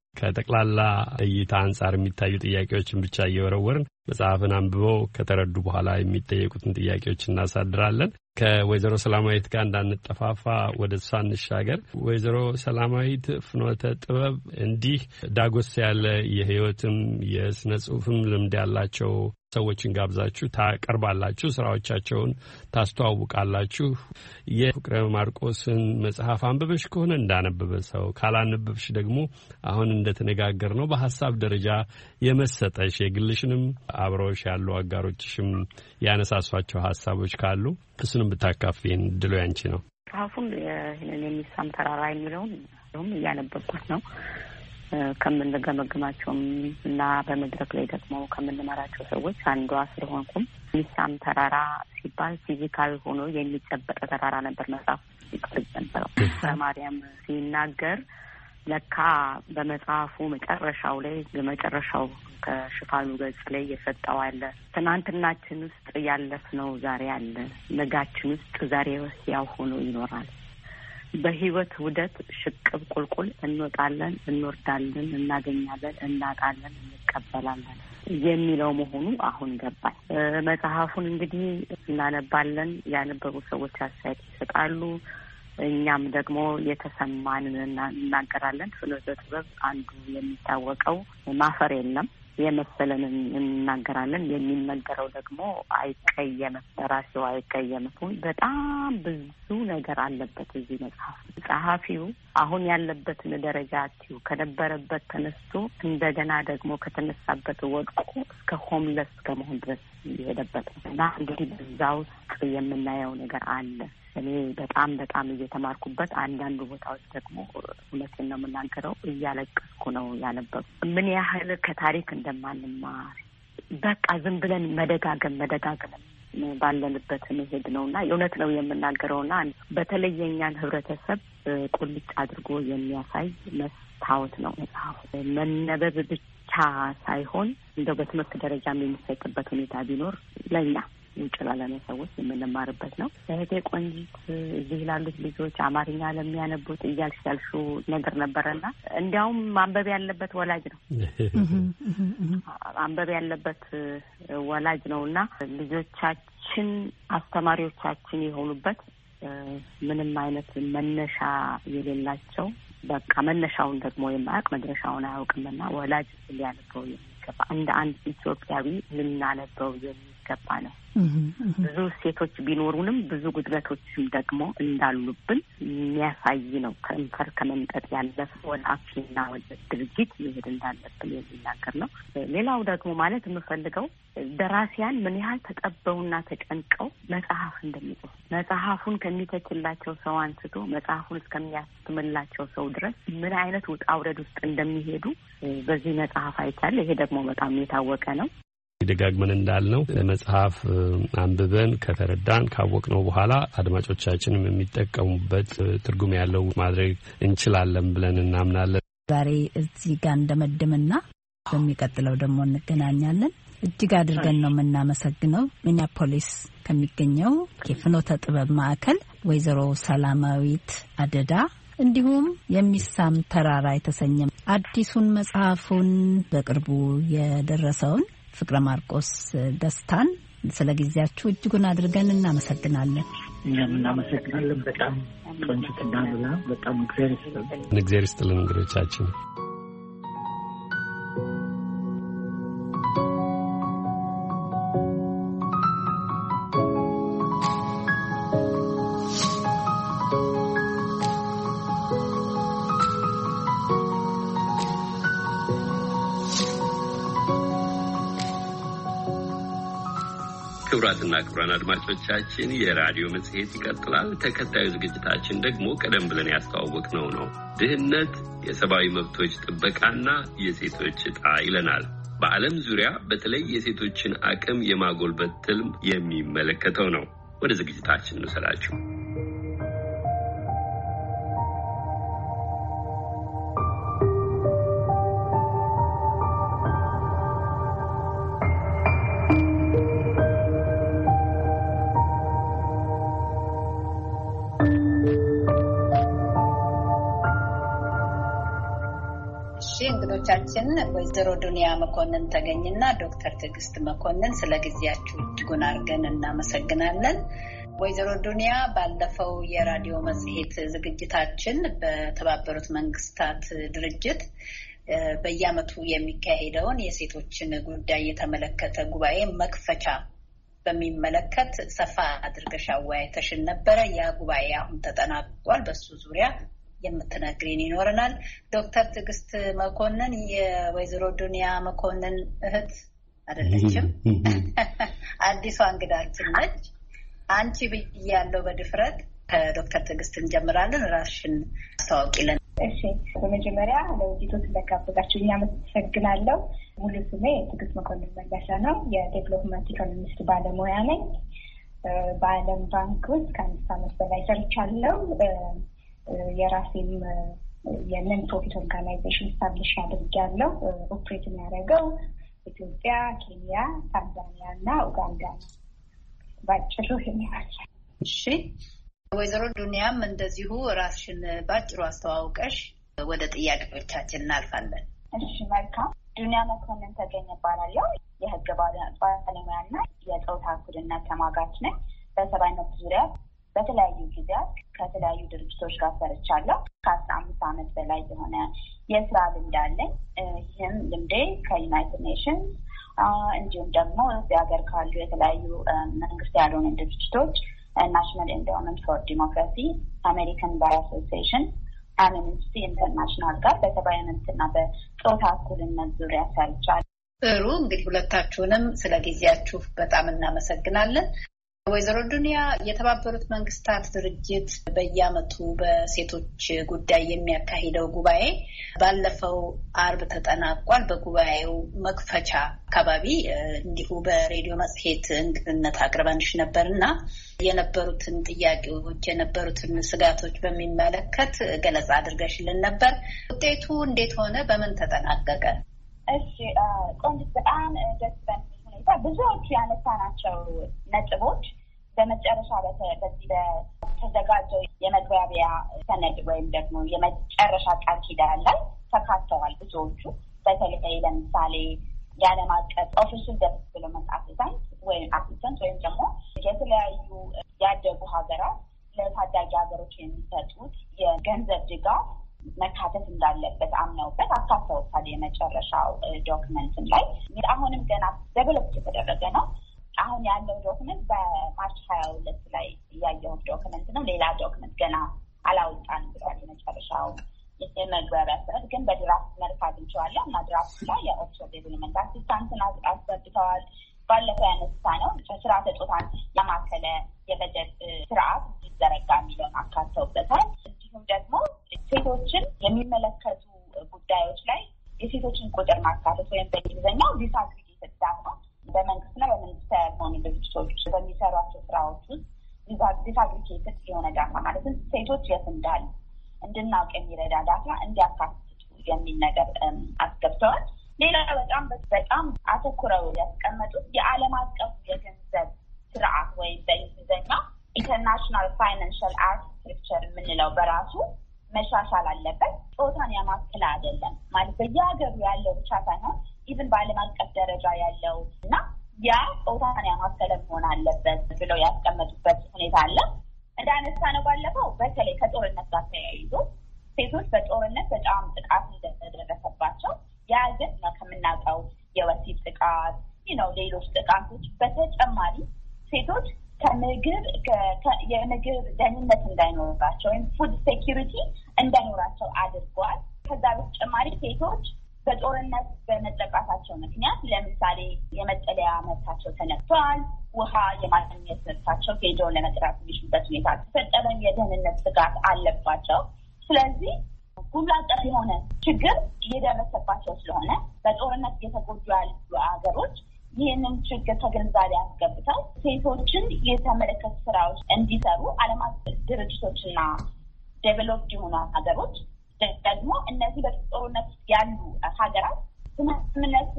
ከጠቅላላ እይታ አንጻር የሚታዩ ጥያቄዎችን ብቻ እየወረወርን መጽሐፍን አንብበው ከተረዱ በኋላ የሚጠየቁትን ጥያቄዎች እናሳድራለን። ከወይዘሮ ሰላማዊት ጋር እንዳንጠፋፋ ወደ እሷ እንሻገር። ወይዘሮ ሰላማዊት ፍኖተ ጥበብ እንዲህ ዳጎስ ያለ የህይወትም የስነ ጽሁፍም ልምድ ያላቸው ሰዎችን ጋብዛችሁ ታቀርባላችሁ፣ ስራዎቻቸውን ታስተዋውቃላችሁ። የፍቅረ ማርቆስን መጽሐፍ አንብበሽ ከሆነ እንዳነበበ ሰው፣ ካላነበብሽ ደግሞ አሁን እንደተነጋገር ነው በሀሳብ ደረጃ የመሰጠሽ የግልሽንም አብረውሽ ያሉ አጋሮችሽም ያነሳሷቸው ሀሳቦች ካሉ እሱንም ብታካፊን ድሎ ያንቺ ነው። መጽሐፉን ይህንን የሚሳም ተራራ የሚለውን እያነበብኩት ነው። ከምንገመግማቸውም እና በመድረክ ላይ ደግሞ ከምንመራቸው ሰዎች አንዷ ስለሆንኩም የሚሳም ተራራ ሲባል ፊዚካል ሆኖ የሚጨበጥ ተራራ ነበር መጽሐፍ ሲቀርብ ነበረው። በማርያም ሲናገር ለካ በመጽሐፉ መጨረሻው ላይ የመጨረሻው ከሽፋኑ ገጽ ላይ የሰጠው አለ። ትናንትናችን ውስጥ ያለፍነው ዛሬ አለ፣ ነጋችን ውስጥ ዛሬ ያው ሆኖ ይኖራል። በህይወት ውደት ሽቅብ ቁልቁል እንወጣለን፣ እንወርዳለን፣ እናገኛለን፣ እናጣለን፣ እንቀበላለን የሚለው መሆኑ አሁን ገባኝ። መጽሐፉን እንግዲህ እናነባለን፣ ያነበቡ ሰዎች አስተያየት ይሰጣሉ። እኛም ደግሞ የተሰማንን እናገራለን። ፍኖተ ጥበብ አንዱ የሚታወቀው ማፈር የለም፣ የመሰለንን እናገራለን። የሚነገረው ደግሞ አይቀየምም፣ ደራሲው አይቀየምም። በጣም ብዙ ነገር አለበት እዚህ መጽሐፍ። ጸሐፊው አሁን ያለበትን ደረጃ አትዩ ከነበረበት ተነስቶ እንደገና ደግሞ ከተነሳበት ወድቆ እስከ ሆምለስ ከመሆን ድረስ የሄደበት እና እንግዲህ በዛ ውስጥ የምናየው ነገር አለ። እኔ በጣም እየተማርኩበት፣ አንዳንዱ ቦታዎች ደግሞ እውነቴን ነው የምናገረው እያለቀስኩ ነው ያነበብኩ። ምን ያህል ከታሪክ እንደማንማር በቃ ዝም ብለን መደጋገም ባለንበት መሄድ ነውና የእውነት ነው የምናገረውና በተለይ የኛን ህብረተሰብ ቁልጭ አድርጎ የሚያሳይ መስታወት ነው መጽሐፉ። መነበብ ብቻ ሳይሆን እንደው በትምህርት ደረጃም የሚሰጥበት ሁኔታ ቢኖር ለኛ ውጭ ላለነ ሰዎች የምንማርበት ነው። እህቴ ቆንጂት እዚህ ላሉት ልጆች አማርኛ ለሚያነቡት እያልሽ ያልሽው ነገር ነበረና እንዲያውም ማንበብ ያለበት ወላጅ ነው ማንበብ ያለበት ወላጅ ነውና ልጆቻችን ብዙዎቻችን አስተማሪዎቻችን የሆኑበት ምንም አይነት መነሻ የሌላቸው በቃ መነሻውን ደግሞ የማያውቅ መድረሻውን አያውቅምና ወላጅ ሊያነበው የሚገባ እንደ አንድ ኢትዮጵያዊ ልናነበው የሚገባ ነው። ብዙ ሴቶች ቢኖሩንም ብዙ ጉድለቶችም ደግሞ እንዳሉብን የሚያሳይ ነው። ከንፈር ከመምጠጥ ያለፈ ወደ አክሽንና ወደ ድርጊት መሄድ እንዳለብን የሚናገር ነው። ሌላው ደግሞ ማለት የምፈልገው ደራሲያን ምን ያህል ተጠበውና ተጨንቀው መጽሐፍ እንደሚጽፉ መጽሐፉን ከሚተችላቸው ሰው አንስቶ መጽሐፉን እስከሚያስትምላቸው ሰው ድረስ ምን አይነት ውጣ ውረድ ውስጥ እንደሚሄዱ በዚህ መጽሐፍ አይቻል። ይሄ ደግሞ በጣም የታወቀ ነው። ደጋግመን እንዳልነው መጽሐፍ አንብበን ከተረዳን ካወቅነው በኋላ አድማጮቻችንም የሚጠቀሙበት ትርጉም ያለው ማድረግ እንችላለን ብለን እናምናለን። ዛሬ እዚህ ጋር እንደመደምና በሚቀጥለው ደግሞ እንገናኛለን። እጅግ አድርገን ነው የምናመሰግነው። ሚኒያፖሊስ ከሚገኘው የፍኖተ ጥበብ ማዕከል ወይዘሮ ሰላማዊት አደዳ እንዲሁም የሚሳም ተራራ የተሰኘ አዲሱን መጽሐፉን በቅርቡ የደረሰውን ፍቅረ ማርቆስ ደስታን ስለ ጊዜያችሁ እጅጉን አድርገን እናመሰግናለን። እኛም እናመሰግናለን። በጣም ቆንጆትና ብላ በጣም እግዚአብሔር ይስጥልን እንግዶቻችን። ክቡራትና ክቡራን አድማጮቻችን የራዲዮ መጽሔት ይቀጥላል። ተከታዩ ዝግጅታችን ደግሞ ቀደም ብለን ያስተዋወቅነው ነው። ድህነት፣ የሰብአዊ መብቶች ጥበቃና የሴቶች ዕጣ ይለናል። በዓለም ዙሪያ በተለይ የሴቶችን አቅም የማጎልበት ትልም የሚመለከተው ነው። ወደ ዝግጅታችን እንውሰዳችሁ። እንግዶቻችን ወይዘሮ ዱንያ መኮንን ተገኝና ዶክተር ትዕግስት መኮንን ስለ ጊዜያችሁ እጅጉን አድርገን እናመሰግናለን። ወይዘሮ ዱንያ ባለፈው የራዲዮ መጽሔት ዝግጅታችን በተባበሩት መንግስታት ድርጅት በየዓመቱ የሚካሄደውን የሴቶችን ጉዳይ የተመለከተ ጉባኤ መክፈቻ በሚመለከት ሰፋ አድርገሽ አወያይተሽን ነበረ። ያ ጉባኤ አሁን ተጠናቋል። በሱ ዙሪያ የምትነግሪን ይኖረናል። ዶክተር ትዕግስት መኮንን የወይዘሮ ዱንያ መኮንን እህት አይደለችም፣ አዲሷ እንግዳችን ነች። አንቺ ብያለሁ በድፍረት። ከዶክተር ትዕግስት እንጀምራለን። ራስሽን አስተዋውቂልን። እሺ፣ በመጀመሪያ ለውይይቱ ስለጋበዛችሁኝ አመሰግናለሁ። ሙሉ ስሜ ትዕግስት መኮንን መለሰ ነው። የዴቨሎፕመንት ኢኮኖሚስት ባለሙያ ነኝ። በዓለም ባንክ ውስጥ ከ5 ዓመት በላይ ሰርቻለሁ። የራሴም የነን ፕሮፊት ኦርጋናይዜሽን ስታብሊሽ አድርጌያለሁ። ኦፕሬት የሚያደርገው ኢትዮጵያ፣ ኬንያ፣ ታንዛኒያ እና ኡጋንዳ ነው። ባጭሩ ይመስላል። እሺ፣ ወይዘሮ ዱንያም እንደዚሁ ራስሽን ባጭሩ አስተዋውቀሽ ወደ ጥያቄዎቻችን እናልፋለን። እሺ፣ መልካም። ዱንያ መኮንን ተገኝ እባላለሁ። የህግ ባለሙያና የፆታ እኩልነት ተሟጋች ነኝ። በሰብአዊ መብት ዙሪያ በተለያዩ ጊዜያት ከተለያዩ ድርጅቶች ጋር ሰርቻለሁ። ከ15 ዓመት በላይ የሆነ የስራ ልምድ አለኝ። ይህም ልምዴ ከዩናይትድ ኔሽንስ እንዲሁም ደግሞ እዚህ ሀገር ካሉ የተለያዩ መንግስት ያልሆኑ ድርጅቶች ናሽናል ኤንዳውመንት ፎር ዲሞክራሲ፣ አሜሪካን ባር አሶሲዬሽን፣ አምነስቲ ኢንተርናሽናል ጋር በሰብአዊ መብትና በፆታ እኩልነት ዙሪያ ሰርቻለሁ። ጥሩ። እንግዲህ ሁለታችሁንም ስለ ጊዜያችሁ በጣም እናመሰግናለን። ወይዘሮ ዱንያ የተባበሩት መንግስታት ድርጅት በየዓመቱ በሴቶች ጉዳይ የሚያካሂደው ጉባኤ ባለፈው አርብ ተጠናቋል። በጉባኤው መክፈቻ አካባቢ እንዲሁ በሬዲዮ መጽሔት እንግድነት አቅርበንሽ ነበርና የነበሩትን ጥያቄዎች የነበሩትን ስጋቶች በሚመለከት ገለጻ አድርገሽልን ነበር። ውጤቱ እንዴት ሆነ? በምን ተጠናቀቀ? እሺ፣ ቆንጆ። በጣም ደስ በሚል ሁኔታ ብዙዎቹ ያነሳናቸው ነጥቦች በመጨረሻ በዚህ በተዘጋጀው የመግባቢያ ሰነድ ወይም ደግሞ የመጨረሻ ቃል ኪዳን ላይ ተካተዋል። ብዙዎቹ በተለይ ለምሳሌ የዓለም አቀፍ ኦፊሻል ዴቨሎፕመንት አሲስታንስ ወይም ደግሞ የተለያዩ ያደጉ ሀገራት ለታዳጊ ሀገሮች የሚሰጡት የገንዘብ ድጋፍ መካተት እንዳለበት አምነውበት አካተውታል። የመጨረሻው ዶክመንትን ላይ አሁንም ገና ዴቨሎፕ የተደረገ ነው። አሁን ያለው ዶክመንት በማርች 22 ላይ ያየሁት ዶክመንት ነው። ሌላ ዶክመንት ገና አላወጣንም ብሏል። የመጨረሻው የመግባቢያ ሰነድ ግን በድራፍት መልክ አግኝቼዋለሁ እና ድራፍት ላይ የኦፊሻል ዴቨሎፕመንት አሲስታንትን አስገብተዋል። ባለፈው ያነሳ ነው ስርዓተ ጾታን ያማከለ የበጀት ስርዓት እንዲዘረጋ የሚለውን አካተውበታል። እንዲሁም ደግሞ ሴቶችን የሚመለከቱ ጉዳዮች ላይ የሴቶችን ቁጥር ማካተት ወይም በእንግሊዝኛው ዲስአግሪጌትድ ዳታ በመንግስትና በመንግስት ያልሆኑ ድርጅቶች በሚሰሯቸው ስራዎች ውስጥ ዲስአግሪጌትድ የሆነ ዳታ ማለትም ሴቶች የት እንዳሉ እንድናውቅ የሚረዳ ዳታ እንዲያካትቱ የሚል ነገር አስገብተዋል። ሌላ በጣም አተኩረው ያስቀመጡት የዓለም አቀፍ የገንዘብ ስርዓት ወይም በእንግሊዝኛ ኢንተርናሽናል ፋይናንሻል አርኪቴክቸር የምንለው በራሱ መሻሻል አለበት። ጾታን ያማከለ አይደለም ማለት በየሀገሩ ያለው ብቻ ሳይሆን ኢቭን በዓለም አቀፍ ደረጃ ያለው እና ያ ጾታን ያማከለ መሆን አለበት ብለው ያስቀመጡበት ሁኔታ አለ። እንዳነሳ ነው ባለፈው በተለይ ከጦርነት ጋር ተያይዞ ሴቶች በጦርነት በጣም ጥቃት እንደደረሰባቸው ያ ግን ከምናውቀው የወሲብ ጥቃት ሌሎች ጥቃቶች በተጨማሪ ሴቶች የምግብ ደህንነት እንዳይኖራቸው ወይም ፉድ ሴኪሪቲ እንዳይኖራቸው አድርጓል። ከዛ በተጨማሪ ሴቶች በጦርነት በመጠቃታቸው ምክንያት ለምሳሌ የመጠለያ መብታቸው ተነክቷል። ውሃ የማግኘት መብታቸው ሄደው ለመጥራት የሚችሉበት ሁኔታ ተፈጠረም። የደህንነት ስጋት አለባቸው። ስለዚህ ሁሉ አቀፍ የሆነ ችግር እየደረሰባቸው ስለሆነ በጦርነት እየተጎዱ ያሉ ሀገሮች ይህንን ችግር ከግንዛቤ አስገብተው ሴቶችን የተመለከቱ ስራዎች እንዲሰሩ ዓለም አቀፍ ድርጅቶችና ዴቨሎፕድ የሆኑ ሀገሮች ደግሞ እነዚህ በጦርነት ያሉ ሀገራት ስምምነቱ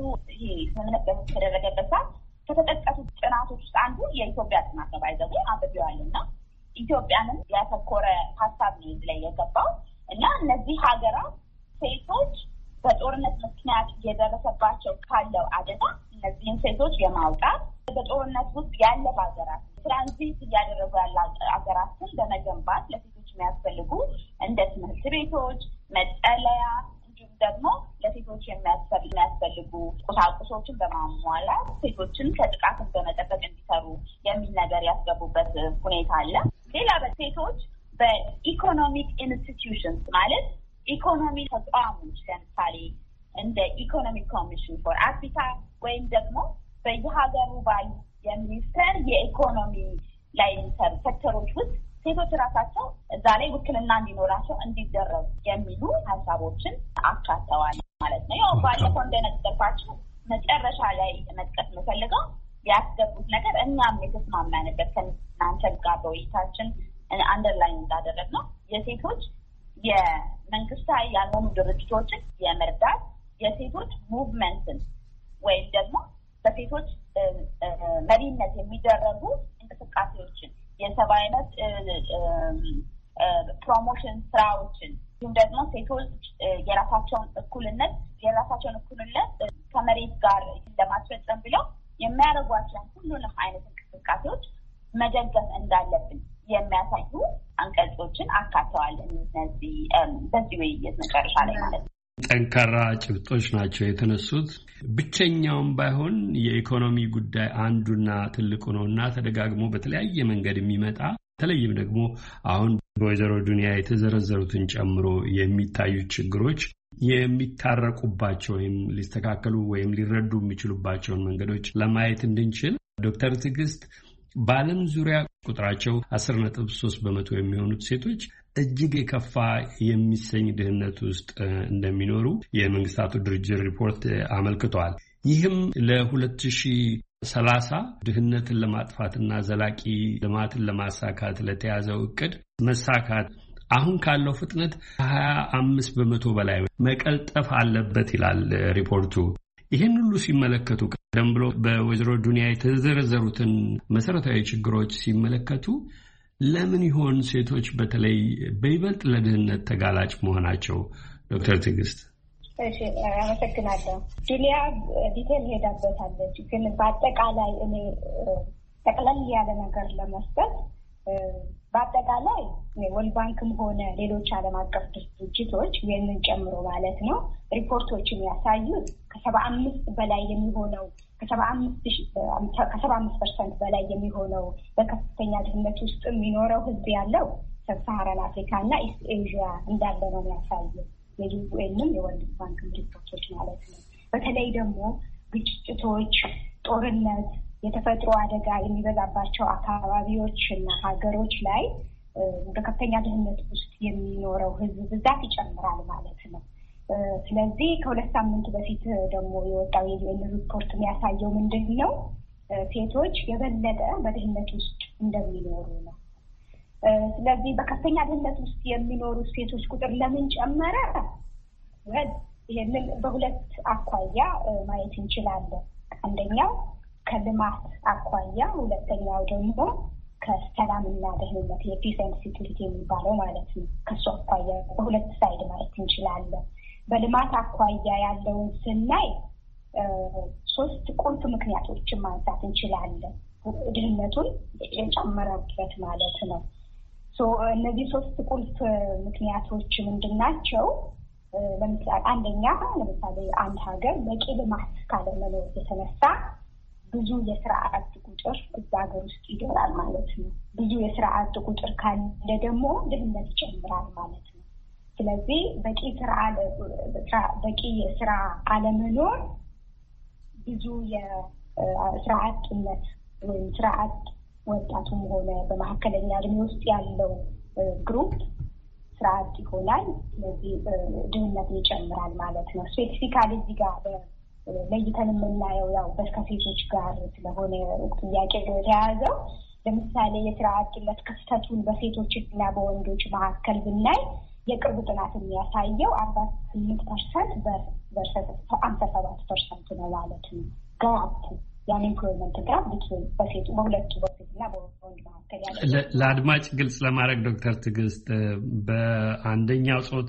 በተደረገበት ሰዓት ከተጠቀሱት ጥናቶች ውስጥ አንዱ የኢትዮጵያ ጥናት ነው። ባይዘው አንብቤዋለሁና ኢትዮጵያንም ያተኮረ ሀሳብ ነው እዚህ ላይ የገባው እና እነዚህ ሀገራት ሴቶች በጦርነት ምክንያት እየደረሰባቸው ካለው አደጋ እነዚህን ሴቶች የማውጣት በጦርነት ውስጥ ያለ ሀገራት ትራንዚት እያደረጉ ያለ ሀገራትን በመገንባት ለሴቶች የሚያስፈልጉ እንደ ትምህርት ቤቶች፣ መጠለያ እንዲሁም ደግሞ ለሴቶች የሚያስፈልጉ ቁሳቁሶችን በማሟላት ሴቶችን ከጥቃትን በመጠበቅ እንዲሰሩ የሚል ነገር ያስገቡበት ሁኔታ አለ። ሌላ በሴቶች በኢኮኖሚክ ኢንስቲትዩሽንስ ማለት ኢኮኖሚ ተቋሞች ለምሳሌ እንደ ኢኮኖሚክ ኮሚሽን ፎር አፍሪካ ወይም ደግሞ በየሀገሩ ባሉ የሚኒስቴር የኢኮኖሚ ላይ የሚሰሩ ሴክተሮች ውስጥ ሴቶች ራሳቸው እዛ ላይ ውክልና እንዲኖራቸው እንዲደረጉ የሚሉ ሀሳቦችን አካተዋል ማለት ነው። ያው ባለፈው እንደነገርኳችሁ መጨረሻ ላይ መጥቀስ የምፈልገው ያስገቡት ነገር እኛም የተስማማንበት ከእናንተ ጋር በውይይታችን አንደርላይን እንዳደረግነው የሴቶች የመንግስታዊ ያልሆኑ ድርጅቶችን የመርዳት የሴቶች ሙቭመንትን ወይም ደግሞ በሴቶች መሪነት የሚደረጉ እንቅስቃሴዎችን የሰብአዊ መብት ፕሮሞሽን ስራዎችን እንዲሁም ደግሞ ሴቶች የራሳቸውን እኩልነት ከመሬት ጋር ለማስፈጸም ብለው የሚያደርጓቸውን ሁሉንም አይነት እንቅስቃሴዎች መደገፍ እንዳለብን የሚያሳዩ አንቀጾችን አካተዋል። እነዚህ በዚህ ውይይት መጨረሻ ላይ ማለት ነው። ጠንካራ ጭብጦች ናቸው የተነሱት። ብቸኛውም ባይሆን የኢኮኖሚ ጉዳይ አንዱና ትልቁ ነውና ተደጋግሞ በተለያየ መንገድ የሚመጣ በተለይም ደግሞ አሁን በወይዘሮ ዱንያ የተዘረዘሩትን ጨምሮ የሚታዩ ችግሮች የሚታረቁባቸው ወይም ሊስተካከሉ ወይም ሊረዱ የሚችሉባቸውን መንገዶች ለማየት እንድንችል ዶክተር ትዕግስት በዓለም ዙሪያ ቁጥራቸው 10.3 በመቶ የሚሆኑት ሴቶች እጅግ የከፋ የሚሰኝ ድህነት ውስጥ እንደሚኖሩ የመንግስታቱ ድርጅት ሪፖርት አመልክቷል። ይህም ለ2030 ድህነትን ለማጥፋትና ዘላቂ ልማትን ለማሳካት ለተያዘው እቅድ መሳካት አሁን ካለው ፍጥነት 25 በመቶ በላይ መቀልጠፍ አለበት ይላል ሪፖርቱ። ይህን ሁሉ ሲመለከቱ ቀደም ብሎ በወይዘሮ ዱንያ የተዘረዘሩትን መሰረታዊ ችግሮች ሲመለከቱ ለምን ይሆን ሴቶች በተለይ በይበልጥ ለድህነት ተጋላጭ መሆናቸው? ዶክተር ትዕግስት እሺ አመሰግናለሁ። ጁሊያ ዲቴል ሄዳበታለች፣ ግን በአጠቃላይ እኔ ጠቅለል ያለ ነገር ለመስጠት በአጠቃላይ ወርልድ ባንክም ሆነ ሌሎች ዓለም አቀፍ ድርጅቶች ይህንን ጨምሮ ማለት ነው ሪፖርቶችን ያሳዩት ከ75% በላይ የሚሆነው ከ75% በላይ የሚሆነው በከፍተኛ ድህነት ውስጥ የሚኖረው ህዝብ ያለው ሰብሳሃራን አፍሪካ እና ኢስት ኤዥያ እንዳለ ነው የሚያሳየው የዩኤንም የወርልድ ባንክ ሪፖርቶች ማለት ነው። በተለይ ደግሞ ግጭቶች፣ ጦርነት፣ የተፈጥሮ አደጋ የሚበዛባቸው አካባቢዎች እና ሀገሮች ላይ በከፍተኛ ድህነት ውስጥ የሚኖረው ህዝብ ብዛት ይጨምራል ማለት ነው። ስለዚህ ከ2 ሳምንት በፊት ደግሞ የወጣው የዩኤን ሪፖርት የሚያሳየው ምንድን ነው? ሴቶች የበለጠ በድህነት ውስጥ እንደሚኖሩ ነው። ስለዚህ በከፍተኛ ድህነት ውስጥ የሚኖሩ ሴቶች ቁጥር ለምን ጨመረ? ይህንን በሁለት አኳያ ማየት እንችላለን። አንደኛው ከልማት አኳያ፣ ሁለተኛው ደግሞ ከሰላምና ደህንነት የፒስ ኤንድ ሴኩሪቲ የሚባለው ማለት ነው። ከሱ አኳያ በሁለት ሳይድ ማየት እንችላለን። በልማት አኳያ ያለውን ስናይ 3 ቁልፍ ምክንያቶችን ማንሳት እንችላለን ድህነቱን የጨመረበት ማለት ነው። እነዚህ 3 ቁልፍ ምክንያቶች ምንድን ናቸው? ለምሳሌ አንድ ሀገር በቂ ልማት ካለመኖር የተነሳ ብዙ የስራ አጥ ቁጥር እዛ ሀገር ውስጥ ይኖራል ማለት ነው። ብዙ የስራ አጥ ቁጥር ካለ ደግሞ ድህነት ይጨምራል ማለት ነው። ስለዚህ በቂ የስራ አለመኖር ብዙ የስራ አጥነት ወይም ስራ አጥ ወጣቱም ሆነ በመካከለኛ እድሜ ውስጥ ያለው ግሩፕ ስራ አጥ ይሆናል። ስለዚህ ድህነትን ይጨምራል ማለት ነው። ስፔሲፊካሊ እዚህ ጋር ለይተን የምናየው ያው ከሴቶች ጋር ስለሆነ ጥያቄ የተያዘው ለምሳሌ የስራ አጥነት ክፍተቱን በሴቶችና በወንዶች መካከል ብናይ የቅርብ ጥናት የሚያሳየው 48% versus 57% ነው ማለት ነው። ጋፕ የአንኤምፕሎይመንት ጋፕ በሁለቱ በሴትና በወንድ መካከል ያለው ለአድማጭ ግልጽ ለማድረግ ዶክተር ትዕግስት በአንደኛው ጾታ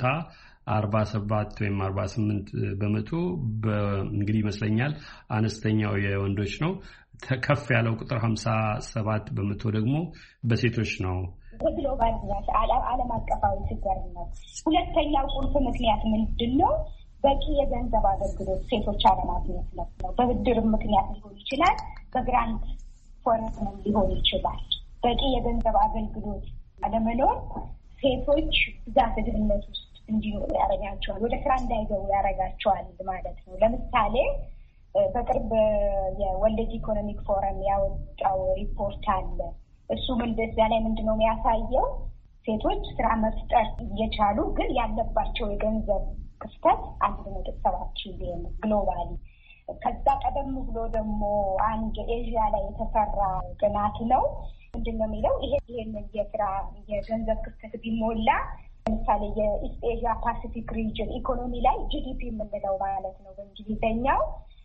47 ወይም 48 በመቶ እንግዲህ ይመስለኛል አነስተኛው የወንዶች ነው። ከፍ ያለው ቁጥር 57 በመቶ ደግሞ በሴቶች ነው። ግሎባል ዓለም አቀፋዊ ችግር ነው። ሁለተኛው ቁልፍ ምክንያት ምንድነው? በቂ የገንዘብ አገልግሎት ሴቶች አለማግኘት ነው። በብድር ምክንያት ሊሆን ይችላል፣ በግራንት ፎርም ሊሆን ይችላል። በቂ የገንዘብ አገልግሎት አለመኖር ሴቶች ብዛት ድህነት ውስጥ እንዲኖሩ ያደርጋቸዋል፣ ወደ ስራ እንዳይገቡ ያደርጋቸዋል ማለት ነው። ለምሳሌ በቅርብ የወርልድ ኢኮኖሚክ ፎረም ያወጣው ሪፖርት አለ። እሱ ምንድነው የሚያሳየው? ሴቶች ስራ መፍጠር እየቻሉ ግን ያለባቸው የገንዘብ ክፍተት 1.7 ትሪሊየን ግሎባሊ። ከዛ ቀደም ብሎ ደግሞ አንድ ኤዥያ ላይ የተሰራ ጥናት ነው። ምንድነው የሚለው? ይሄንን የገንዘብ ክፍተት ቢሞላ ለምሳሌ የኢስት ኤዥያ ፓሲፊክ ሪጅን ኢኮኖሚ ላይ ጂዲፒ የምንለው ማለት ነው በእንግሊዝኛው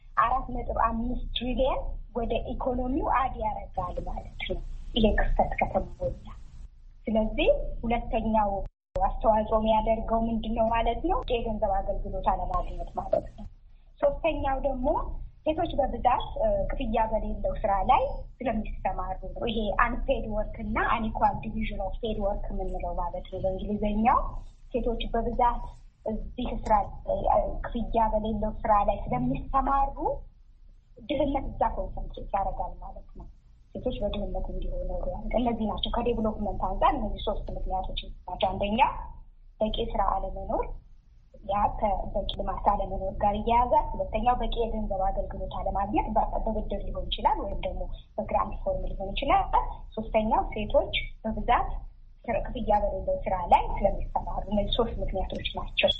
4.5 ትሪሊየን ወደ ኢኮኖሚው አድ ያደርጋል ማለት ነው ይሄ ክፍተት ከተሞላ። ስለዚህ ሁለተኛው አስተዋጽኦ የሚያደርገው ምንድነው ማለት ነው? የገንዘብ አገልግሎት አለማግኘት ማለት ነው። ሶስተኛው ደግሞ ሴቶች በብዛት ክፍያ በሌለው ስራ ላይ ስለሚሰማሩ ነው። ይሄ አንፔድ ወርክ እና አንኢኳል ዲቪዥን ኦፍ ፔድ ወርክ የምንለው ማለት ነው በእንግሊዝኛው። ሴቶች በብዛት እዚህ ስራ ክፍያ በሌለው ስራ ላይ ስለሚሰማሩ ድህነት እዛ ኮንሰንትሬት ያደርጋል ማለት ነው። ሴቶች በድህነት እንዲሆኑ እነዚህ ናቸው። ከዴቨሎፕመንት አንጻር እነዚህ 3 ምክንያቶች ናቸው። አንደኛ በቂ ስራ አለመኖር፣ ያ ከበቂ ልማት አለመኖር ጋር እያያዛል። ሁለተኛው በቂ የገንዘብ አገልግሎት አለማግኘት፣ በብድር ሊሆን ይችላል ወይም ደግሞ በግራንት ፎርም ሊሆን ይችላል። ሶስተኛው ሴቶች በብዛት ክፍያ በሌለው ስራ ላይ ስለሚሰማሩ። እነዚህ 3 ምክንያቶች ናቸው።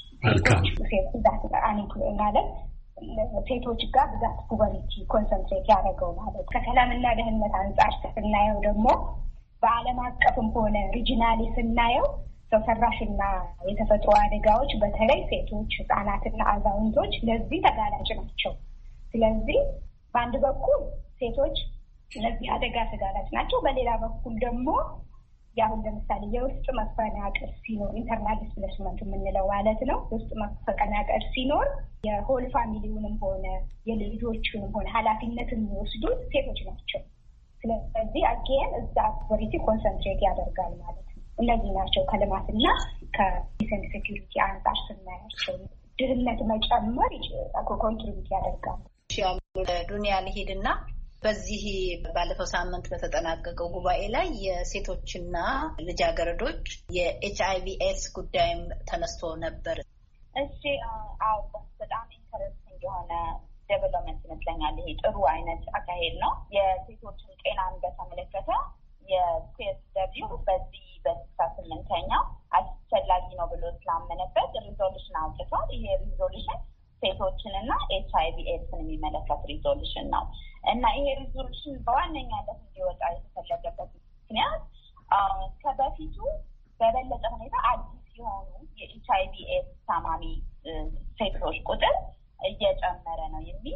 ሴቶች ጋር ብዛት ፖቨርቲ ኮንሰንትሬት ያደረገው ማለት። ከሰላምና ደህንነት አንጻር ስናየው ደግሞ በዓለም አቀፍም ሆነ ሪጂናሊ ስናየው ሰው ሰራሽና የተፈጥሮ አደጋዎች በተለይ ሴቶች፣ ህጻናትና አዛውንቶች ለዚህ ተጋላጭ ናቸው። ስለዚህ በአንድ በኩል ሴቶች ለዚህ አደጋ ተጋላጭ ናቸው፣ በሌላ በኩል ደግሞ ያሁን ለምሳሌ የውስጥ መፈናቀል ሲኖር ኢንተርናል ዲስፕሌስመንት የምንለው ማለት ነው። ውስጥ መፈናቀል ሲኖር የሆል ፋሚሊውንም ሆነ የልጆቹንም ሆነ ኃላፊነትን የሚወስዱት ሴቶች ናቸው። ስለዚህ አጌን እዛ አክቲቪቲ ኮንሰንትሬት ያደርጋል ማለት ነው። እነዚህ ናቸው ከልማትና ከዲሰንት ሴኩሪቲ አንጻር ስናያቸው ድህነት መጨመር ኮንትሪቢዩት ያደርጋል። ዱንያ ልሂድና በዚህ ባለፈው ሳምንት በተጠናቀቀው ጉባኤ ላይ የሴቶችና ልጃገረዶች የኤችአይቪ/ኤድስ ጉዳይም ተነስቶ ነበር። እሺ፣ አዎ በጣም ኢንተረስቲንግ የሆነ ዴቨሎፕመንት ይመስለኛል። ይሄ ጥሩ አይነት አካሄድ ነው። የሴቶችን ጤናን በተመለከተ የሲኤስደብሊው በዚህ በ68ኛው አስፈላጊ ነው ብሎ ስላመነበት ሪዞሉሽን አውጥቷል። ይሄ ሪዞሉሽን ሴቶችንና ኤችአይቪ/ኤድስን የሚመለከት ሪዞሉሽን ነው እና ይሄ ሪዞሉሽን በዋነኛነት እንዲወጣ የተፈለገበት ምክንያት ከበፊቱ በበለጠ ሁኔታ አዲስ የሆኑ የኤችአይቪ/ኤድስ ታማሚ ሴቶች ቁጥር እየጨመረ ነው የሚል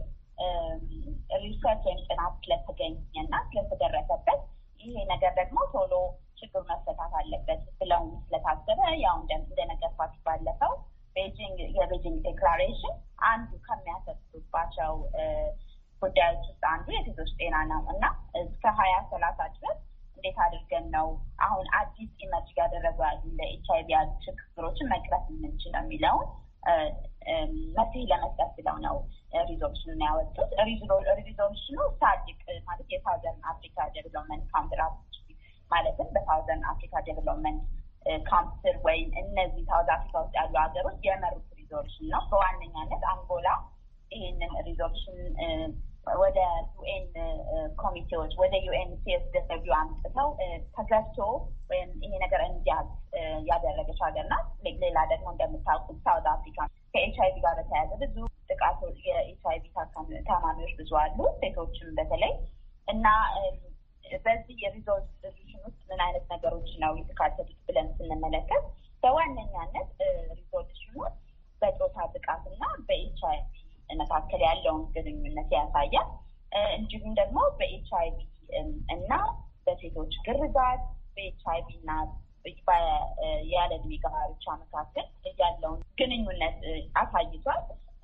ሪሰርች ወይም ጥናት ስለተገኘና ስለተደረሰበት ይሄ ነገር ደግሞ ቶሎ ችግር መፈታት አለበት ብለው ስለታሰበ ያው እንደነገርኳችሁ ባለፈው የቤጂንግ ዴክላሬሽን አንዱ ከሚያተኩርባቸው ጉዳዮች ውስጥ አንዱ የሴቶች ጤና ነው እና እስከ 2030 ድረስ እንዴት አድርገን ነው አሁን አዲስ ኢመርጅ ያደረጉ እንደ ኤችአይቪ ያሉ ችግሮችን መቅረፍ የምንችለው የሚለውን መፍትሄ ለመስጠት ብለው ነው ሪዞሉሽኑን ያወጡት። ሪዞሉሽኑ ሳዲቅ ማለት የሳውዘርን አፍሪካ ዴቨሎፕመንት ካውንስል ማለትም በሳውዘርን አፍሪካ ዴቨሎፕመንት ካውንስል ወይም እነዚህ ሳውዝ አፍሪካ ውስጥ ያሉ ሀገሮች የመሩት ሪዞሉሽን ነው። በዋነኛነት አንጎላ ይህንን ሪዞሉሽን ወደ ዩኤን ኮሚቴዎች ወደ ዩኤን ሲኤስደብሊው አምጥተው ተገፍቶ ወይም ይሄ ነገር እንዲያዝ ያደረገች ሀገር ናት። ሌላ ደግሞ እንደምታውቁት ሳውዝ አፍሪካ ከኤችአይቪ ጋር በተያያዘ ብዙ ጥቃቶች የኤችአይቪ ታማሚዎች ብዙ አሉ፣ ሴቶችም በተለይ እና በዚህ የሪዞሉሽን ውስጥ ምን አይነት ነገሮች ነው የተካተቱት ብለን ስንመለከት በዋነኛነት ሪዞሉሽኑ በጾታ ጥቃትና በኤችአይቪ መካከል ያለውን ግንኙነት ያሳያል። እንዲሁም ደግሞ በኤችአይቪ እና በሴቶች ግርዛት በኤችአይቪ እና ያለ ዕድሜ ጋብቻ መካከል ያለውን ግንኙነት አሳይቷል።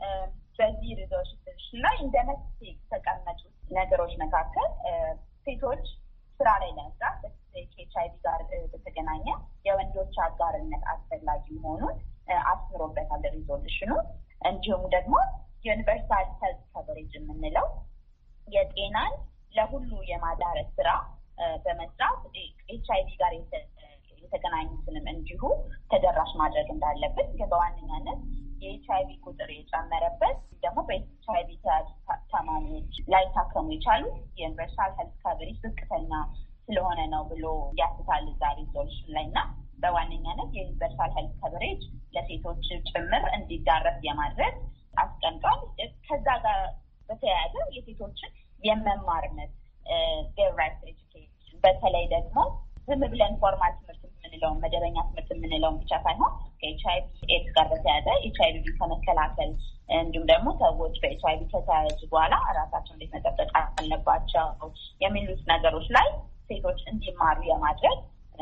በዚህ ሪዞሉሽን ላይ እንደ መፍትሄ የተቀመጡት ነገሮች መካከል ሴቶች ስራ ላይ ለመስራት ከኤችአይቪ ጋር በተገናኘ የወንዶች አጋርነት አስፈላጊ መሆኑን አስምሮበታል ሪዞሉሽኑ። እንዲሁም ደግሞ ዩኒቨርሳል ሄልዝ ከቨሬጅ የምንለው የጤናን ለሁሉ የማዳረስ ስራ በመስራት ኤችአይቪ ጋር የተገናኙትንም እንዲሁ ተደራሽ ማድረግ እንዳለበት በዋነኛነት የኤችአይቪ ቁጥር የጨመረበት ደግሞ በኤችአይቪ ታማሚዎች ላይ ታከሙ የቻሉ የዩኒቨርሳል ሄልዝ ከቨሬጅ ዝቅተኛ ስለሆነ ነው ብሎ ያስታል እዛ ሪዞሉሽን ላይ እና በዋነኛነት የዩኒቨርሳል ሄልዝ ከቨሬጅ ለሴቶች ጭምር እንዲዳረስ የማድረግ አስቀምጧል። ከዛ ጋር በተያያዘ የሴቶችን የመማርነት ራይት ኤጁኬሽን በተለይ ደግሞ ዝም ብለን ፎርማል ትምህርት የምንለውን መደበኛ ትምህርት የምንለውን ብቻ ሳይሆን ከኤችአይቪ ኤድስ ጋር በተያያዘ ኤችአይቪ ከመከላከል እንዲሁም ደግሞ ሰዎች በኤችአይቪ ከተያያዙ በኋላ ራሳቸው እንዴት መጠበቅ አለባቸው የሚሉት ነገሮች ላይ ሴቶች እንዲማሩ የማድረግ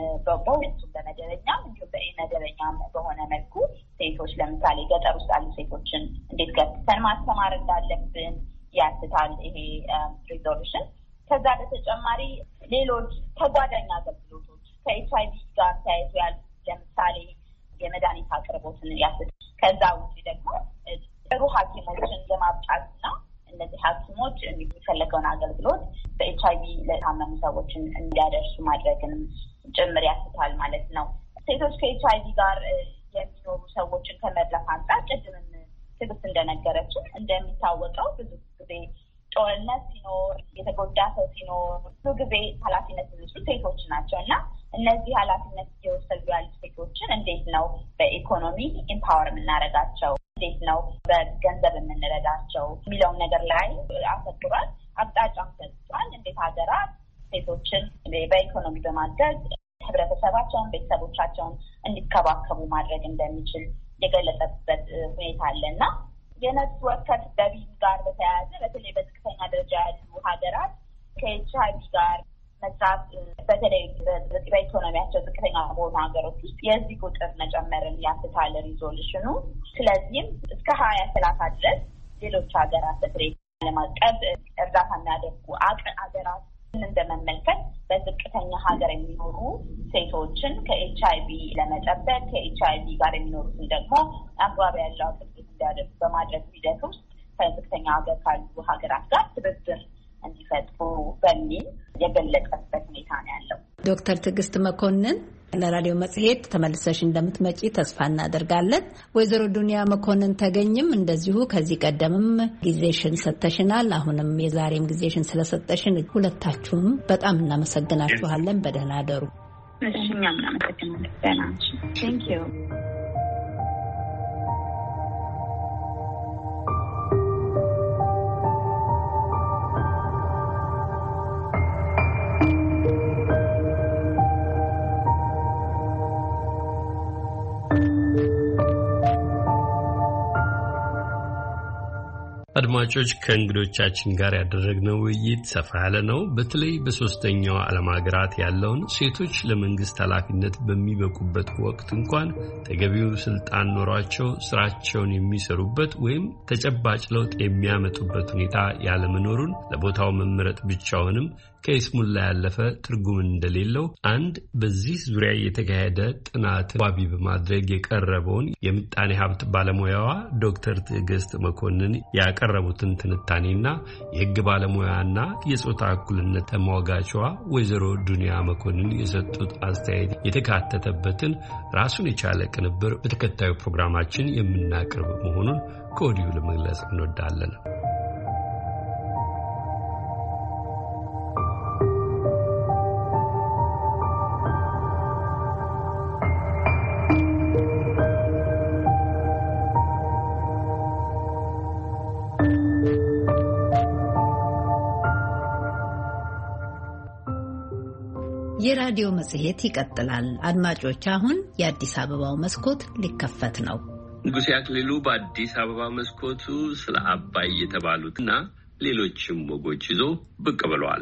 በሁለቱም በመደበኛም እንዲሁም በመደበኛም በሆነ መልኩ ሴቶች ለምሳሌ ገጠር ውስጥ ያሉ ሴቶችን እንዴት ገብተን ማስተማር እንዳለብን ያስታል ይሄ ሪዞሉሽን። ከዛ በተጨማሪ ሌሎች ተጓዳኝ አገልግሎቶች ከኤችአይቪ ጋር ተያይዞ ያሉ ለምሳሌ የመድኃኒት አቅርቦትን ያስታል። ከዛ ውጭ ደግሞ ጥሩ ሐኪሞችን የማብቃትና እነዚህ ሐኪሞች የሚፈለገውን አገልግሎት በኤችአይቪ ለታመሙ ሰዎችን እንዲያደርሱ ማድረግንም ጭምር ያስታል ማለት ነው። ሴቶች ከኤችአይቪ ጋር የሚኖሩ ሰዎችን ከመድረስ አንጻር ቅድምም ትግስት እንደነገረችን እንደሚታወቀው ብዙ ጊዜ ጦርነት ሲኖር የተጎዳ ሰው ሲኖር ብዙ ጊዜ ኃላፊነት የሚወስዱ ሴቶች ናቸው እና እነዚህ ኃላፊነት እየወሰዱ ያሉ ሴቶችን እንዴት ነው በኢኮኖሚ ኢምፓወር የምናደርጋቸው፣ እንዴት ነው በገንዘብ የምንረዳቸው የሚለውን ነገር ላይ አተኩሯል። አቅጣጫም ሰጥቷል። እንዴት ሀገራት ሴቶችን በኢኮኖሚ በማገዝ ህብረተሰባቸውን፣ ቤተሰቦቻቸውን እንዲከባከቡ ማድረግ እንደሚችል የገለጸበት ሁኔታ አለ እና የነፍስ ወከፍ ገቢ ጋር በተያያዘ በተለይ በዝቅተኛ ደረጃ ያሉ ሀገራት ከኤችአይቪ ጋር መጽሐፍ በተለይ በኢኮኖሚያቸው ዝቅተኛ በሆኑ ሀገሮች ውስጥ የዚህ ቁጥር መጨመርን ያስታል ሪዞሉሽኑ። ስለዚህም እስከ 2030 ድረስ ሌሎች ሀገራት በተለይ ዓለም አቀፍ እርዳታ የሚያደርጉ ሀገራት እንደመመልከት በዝቅተኛ ሀገር የሚኖሩ ሴቶችን ከኤችአይቪ ለመጠበቅ ከኤችአይቪ ጋር የሚኖሩትን ደግሞ አግባብ ያለው አገልግሎት እንዲያደርጉ በማድረግ ሂደት ውስጥ ከዝቅተኛ ሀገር ካሉ ሀገራት ጋር ትብብር እንዲፈጥሩ በሚል የገለጸበት ሁኔታ ነው ያለው። ዶክተር ትዕግስት መኮንን ለራዲዮ መጽሔት ተመልሰሽ እንደምትመጪ ተስፋ እናደርጋለን። ወይዘሮ ዱንያ መኮንን ተገኝም እንደዚሁ ከዚህ ቀደምም ጊዜሽን ሰጥተሽናል። አሁንም የዛሬም ጊዜሽን ስለሰጠሽን ሁለታችሁም በጣም እናመሰግናችኋለን። በደህና አደሩ። እሺ፣ እኛም እናመሰግናለን። ደህና ነሽ? ቴንክ ዩ። አድማጮች ከእንግዶቻችን ጋር ያደረግነው ውይይት ሰፋ ያለ ነው። በተለይ በሶስተኛው ዓለም ሀገራት ያለውን ሴቶች ለመንግስት ኃላፊነት በሚበቁበት ወቅት እንኳን ተገቢው ስልጣን ኖሯቸው ስራቸውን የሚሰሩበት ወይም ተጨባጭ ለውጥ የሚያመጡበት ሁኔታ ያለመኖሩን ለቦታው መመረጥ ብቻውንም ከይስሙላ ያለፈ ትርጉም እንደሌለው አንድ በዚህ ዙሪያ የተካሄደ ጥናት ዋቢ በማድረግ የቀረበውን የምጣኔ ሀብት ባለሙያዋ ዶክተር ትዕግስት መኮንን ያቀረቡትን ትንታኔና የሕግ ባለሙያና የጾታ እኩልነት ተሟጋቿ ወይዘሮ ዱንያ መኮንን የሰጡት አስተያየት የተካተተበትን ራሱን የቻለ ቅንብር በተከታዩ ፕሮግራማችን የምናቀርብ መሆኑን ከወዲሁ ለመግለጽ እንወዳለን። የራዲዮ መጽሔት ይቀጥላል። አድማጮች፣ አሁን የአዲስ አበባው መስኮት ሊከፈት ነው። ንጉሴ አክሊሉ በአዲስ አበባ መስኮቱ ስለ አባይ የተባሉትና ሌሎችም ወጎች ይዞ ብቅ ብለዋል።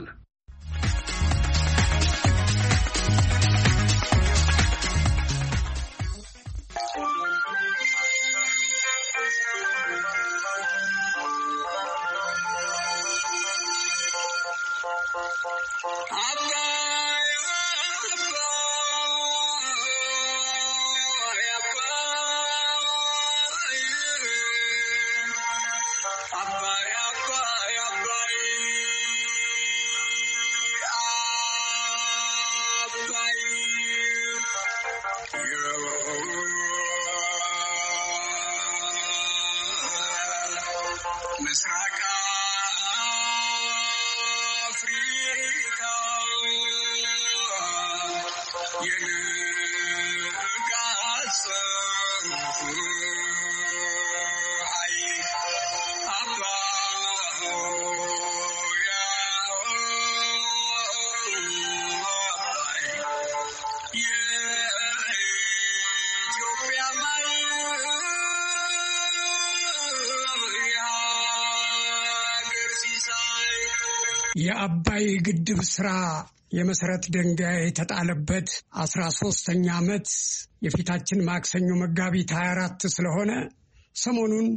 የአባይ ግድብ ስራ የመሰረት ድንጋይ የተጣለበት 13ኛ ዓመት የፊታችን ማክሰኞ መጋቢት 24 ስለሆነ ሰሞኑን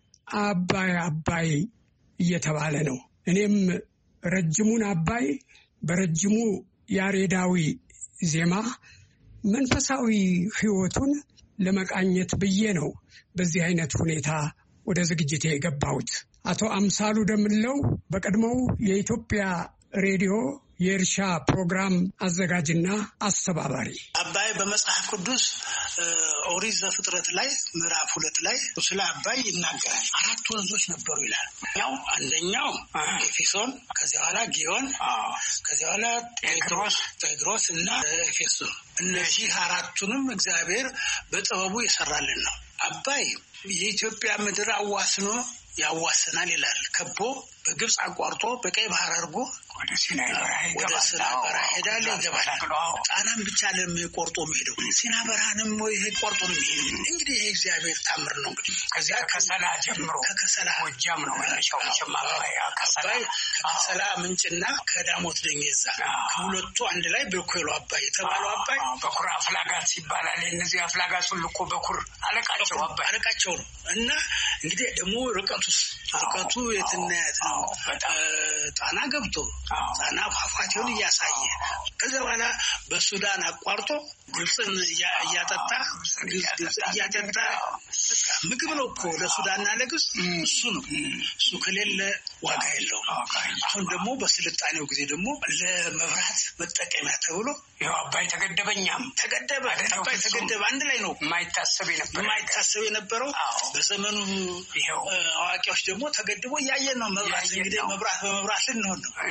አባይ አባይ እየተባለ ነው። እኔም ረጅሙን አባይ በረጅሙ ያሬዳዊ ዜማ መንፈሳዊ ሕይወቱን ለመቃኘት ብዬ ነው በዚህ አይነት ሁኔታ ወደ ዝግጅቴ የገባሁት። አቶ አምሳሉ ደምለው በቀድሞው የኢትዮጵያ ሬዲዮ የእርሻ ፕሮግራም አዘጋጅና አስተባባሪ። አባይ በመጽሐፍ ቅዱስ ኦሪት ዘፍጥረት ላይ ምዕራፍ 2 ላይ ስለ አባይ ይናገራል። 4 ወንዞች ነበሩ ይላል። ያው አንደኛው ኤፌሶን፣ ከዚያ በኋላ ጊዮን፣ ከዚያ በኋላ ጤግሮስ እና ኤፌሶን። እነዚህ 4ቱንም እግዚአብሔር በጥበቡ ይሰራልን ነው። አባይ የኢትዮጵያ ምድር አዋስኖ ያዋሰናል ይላል። ከቦ በግብጽ አቋርጦ በቀይ ባህር አድርጎ ወደ ሲናይ በረሃ ሄዳል ይገባል። ጣናን ብቻ ለሚቆርጦ የሚሄደው ሲና በረሃንም ይሄ ቆርጦ ነው የሚሄደው። እንግዲህ ይሄ እግዚአብሔር ታምር ነው። እንግዲህ ከዚያ ከሰላ ጀምሮ ከሰላ ወጃም ነው ያሻው ሸማባያ ከሰላ ምንጭና ከዳሞት ደንጌዛ ከሁለቱ አንድ ላይ በኮሎ አባይ የተባለው አባይ በኩር አፍላጋት ይባላል። እነዚህ አፍላጋት ሁሉ እኮ በኩር አለቃቸው አባይ አለቃቸው ነው። እና እንግዲህ ደግሞ ርቀቱ የትናያት ነው። ጣና ገብቶ ጣና ፏፏቴውን እያሳየ ከዚያ በኋላ በሱዳን አቋርጦ ግብጽን እያጠጣ ምግብ ነው እኮ ለሱዳንና ለግብጽ እሱ ነው። እሱ ከሌለ ዋጋ የለውም። አሁን ደግሞ በስልጣኔው ጊዜ ደግሞ ለመብራት መጠቀሚያ ተብሎ ይኸው አባይ ተገደበኛም ተገደበ አንድ ላይ ነው። የማይታሰብ የነበረው በዘመኑ ይኸው አዋቂዎች ደግሞ ተገድቦ እያየን ነው። መብራት እንግዲህ መብራት በመብራት ልንሆን ነው።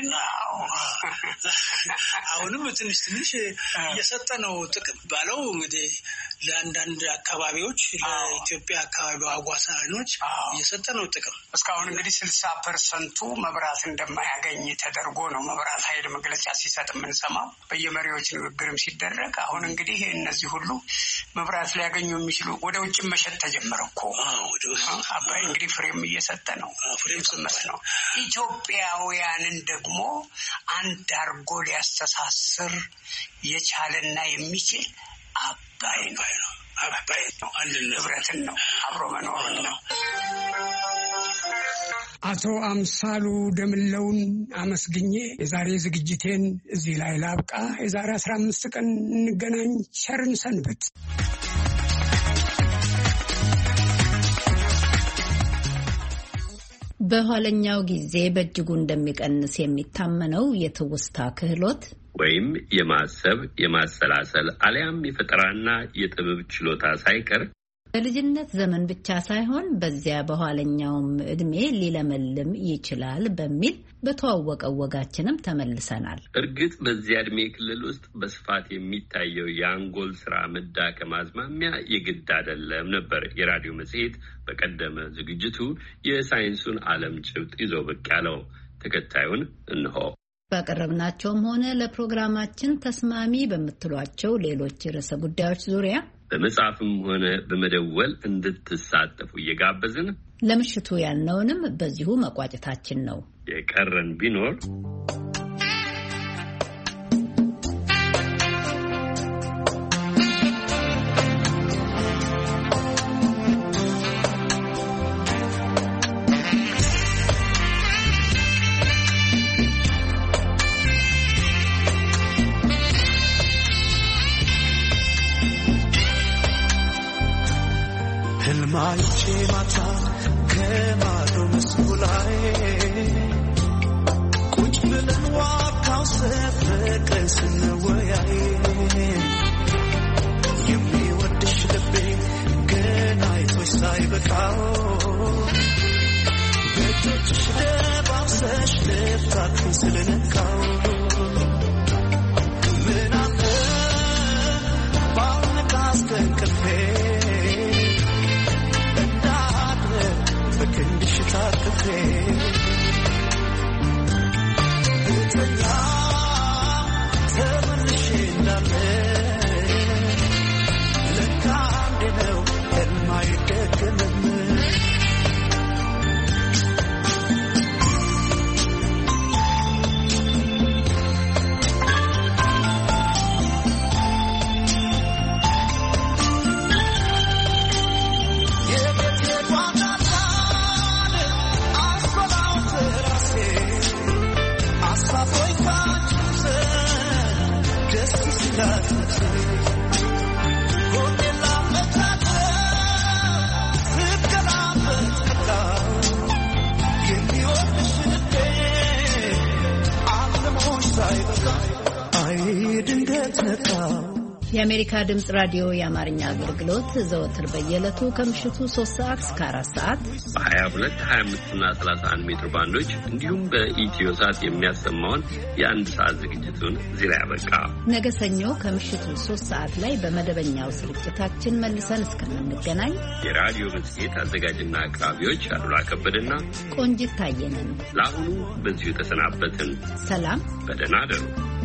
አሁንም ትንሽ እየሰጠ ነው ጥቅም ባለው እንግዲህ ለአንዳንድ አካባቢዎች ለኢትዮጵያ አካባቢ አዋሳኞች እየሰጠ ነው ጥቅም። እስካሁን እንግዲህ 60% መብራት እንደማያገኝ ተደርጎ ነው መብራት ኃይል መግለጫ ሲሰጥ የምንሰማው በየመሪዎች ንግግርም ሲደረግ። አሁን እንግዲህ እነዚህ ሁሉ መብራት ሊያገኙ የሚችሉ ወደ ውጭ መሸጥ ተጀመረ እኮ አባይ እንግዲህ ፍሬም እየሰጠ ነው። ፍሬም ስመስ ነው። ኢትዮጵያውያንን ደግሞ አንድ አርጎ ሊያስተሳስር የቻለና የሚችል አባይ ነው። አንድነት ህብረትን ነው፣ አብሮ መኖርን ነው። አቶ አምሳሉ ደምለውን አመስግኜ የዛሬ ዝግጅቴን እዚህ ላይ ላብቃ። የዛሬ 15 ቀን እንገናኝ። ቸርን ሰንበት። በኋለኛው ጊዜ በእጅጉ እንደሚቀንስ የሚታመነው የትውስታ ክህሎት ወይም የማሰብ የማሰላሰል አሊያም የፈጠራና የጥበብ ችሎታ ሳይቀር በልጅነት ዘመን ብቻ ሳይሆን በዚያ በኋለኛውም እድሜ ሊለመልም ይችላል በሚል በተዋወቀው ወጋችንም ተመልሰናል። እርግጥ በዚያ እድሜ ክልል ውስጥ በስፋት የሚታየው የአንጎል ስራ መዳከም አዝማሚያ የግድ አይደለም ነበር። የራዲዮ መጽሔት በቀደመ ዝግጅቱ የሳይንሱን ዓለም ጭብጥ ይዞ ብቅ ያለው ተከታዩን እንሆ። ባቀረብናቸውም ሆነ ለፕሮግራማችን ተስማሚ በምትሏቸው ሌሎች ርዕሰ ጉዳዮች ዙሪያ በመጻፍም ሆነ በመደወል እንድትሳተፉ እየጋበዝን ለምሽቱ ያልነውንም በዚሁ መቋጨታችን ነው። የቀረን ቢኖር ማይቼ ማታ ከማዶ መስኩ ላይ ቁጭ ብለን ዋካው ሰፈቀን ስንወያይ የሚወድሽ ልቤ ገና አይቶሽ ሳይበቃው በእጆችሽ ደባብሰሽ ልታክፊ ስለነካው ምን አለ ባልነቃስ ከእንቅልፌ በክንድሽ ታቅፌ ብተኛ ተመልሼ እንዳለ ለካ አንዴ ነው ሕልም አይደገምም። የአሜሪካ ድምጽ ራዲዮ የአማርኛ አገልግሎት ዘወትር በየዕለቱ ከምሽቱ 3 ሰዓት እስከ 4 ሰዓት በ22፣ 25 እና 31 ሜትር ባንዶች እንዲሁም በኢትዮ ሳት የሚያሰማውን የአንድ ሰዓት ዝግጅቱን እዚህ ላይ ያበቃ። ነገ ሰኞ ከምሽቱ 3 ሰዓት ላይ በመደበኛው ስርጭታችን መልሰን እስከምንገናኝ የራዲዮ መጽሔት አዘጋጅና አቅራቢዎች አሉላ ከበደና ቆንጂት ታየ ነን። ለአሁኑ በዚሁ ተሰናበትን። ሰላም፣ በደህና እደሩ።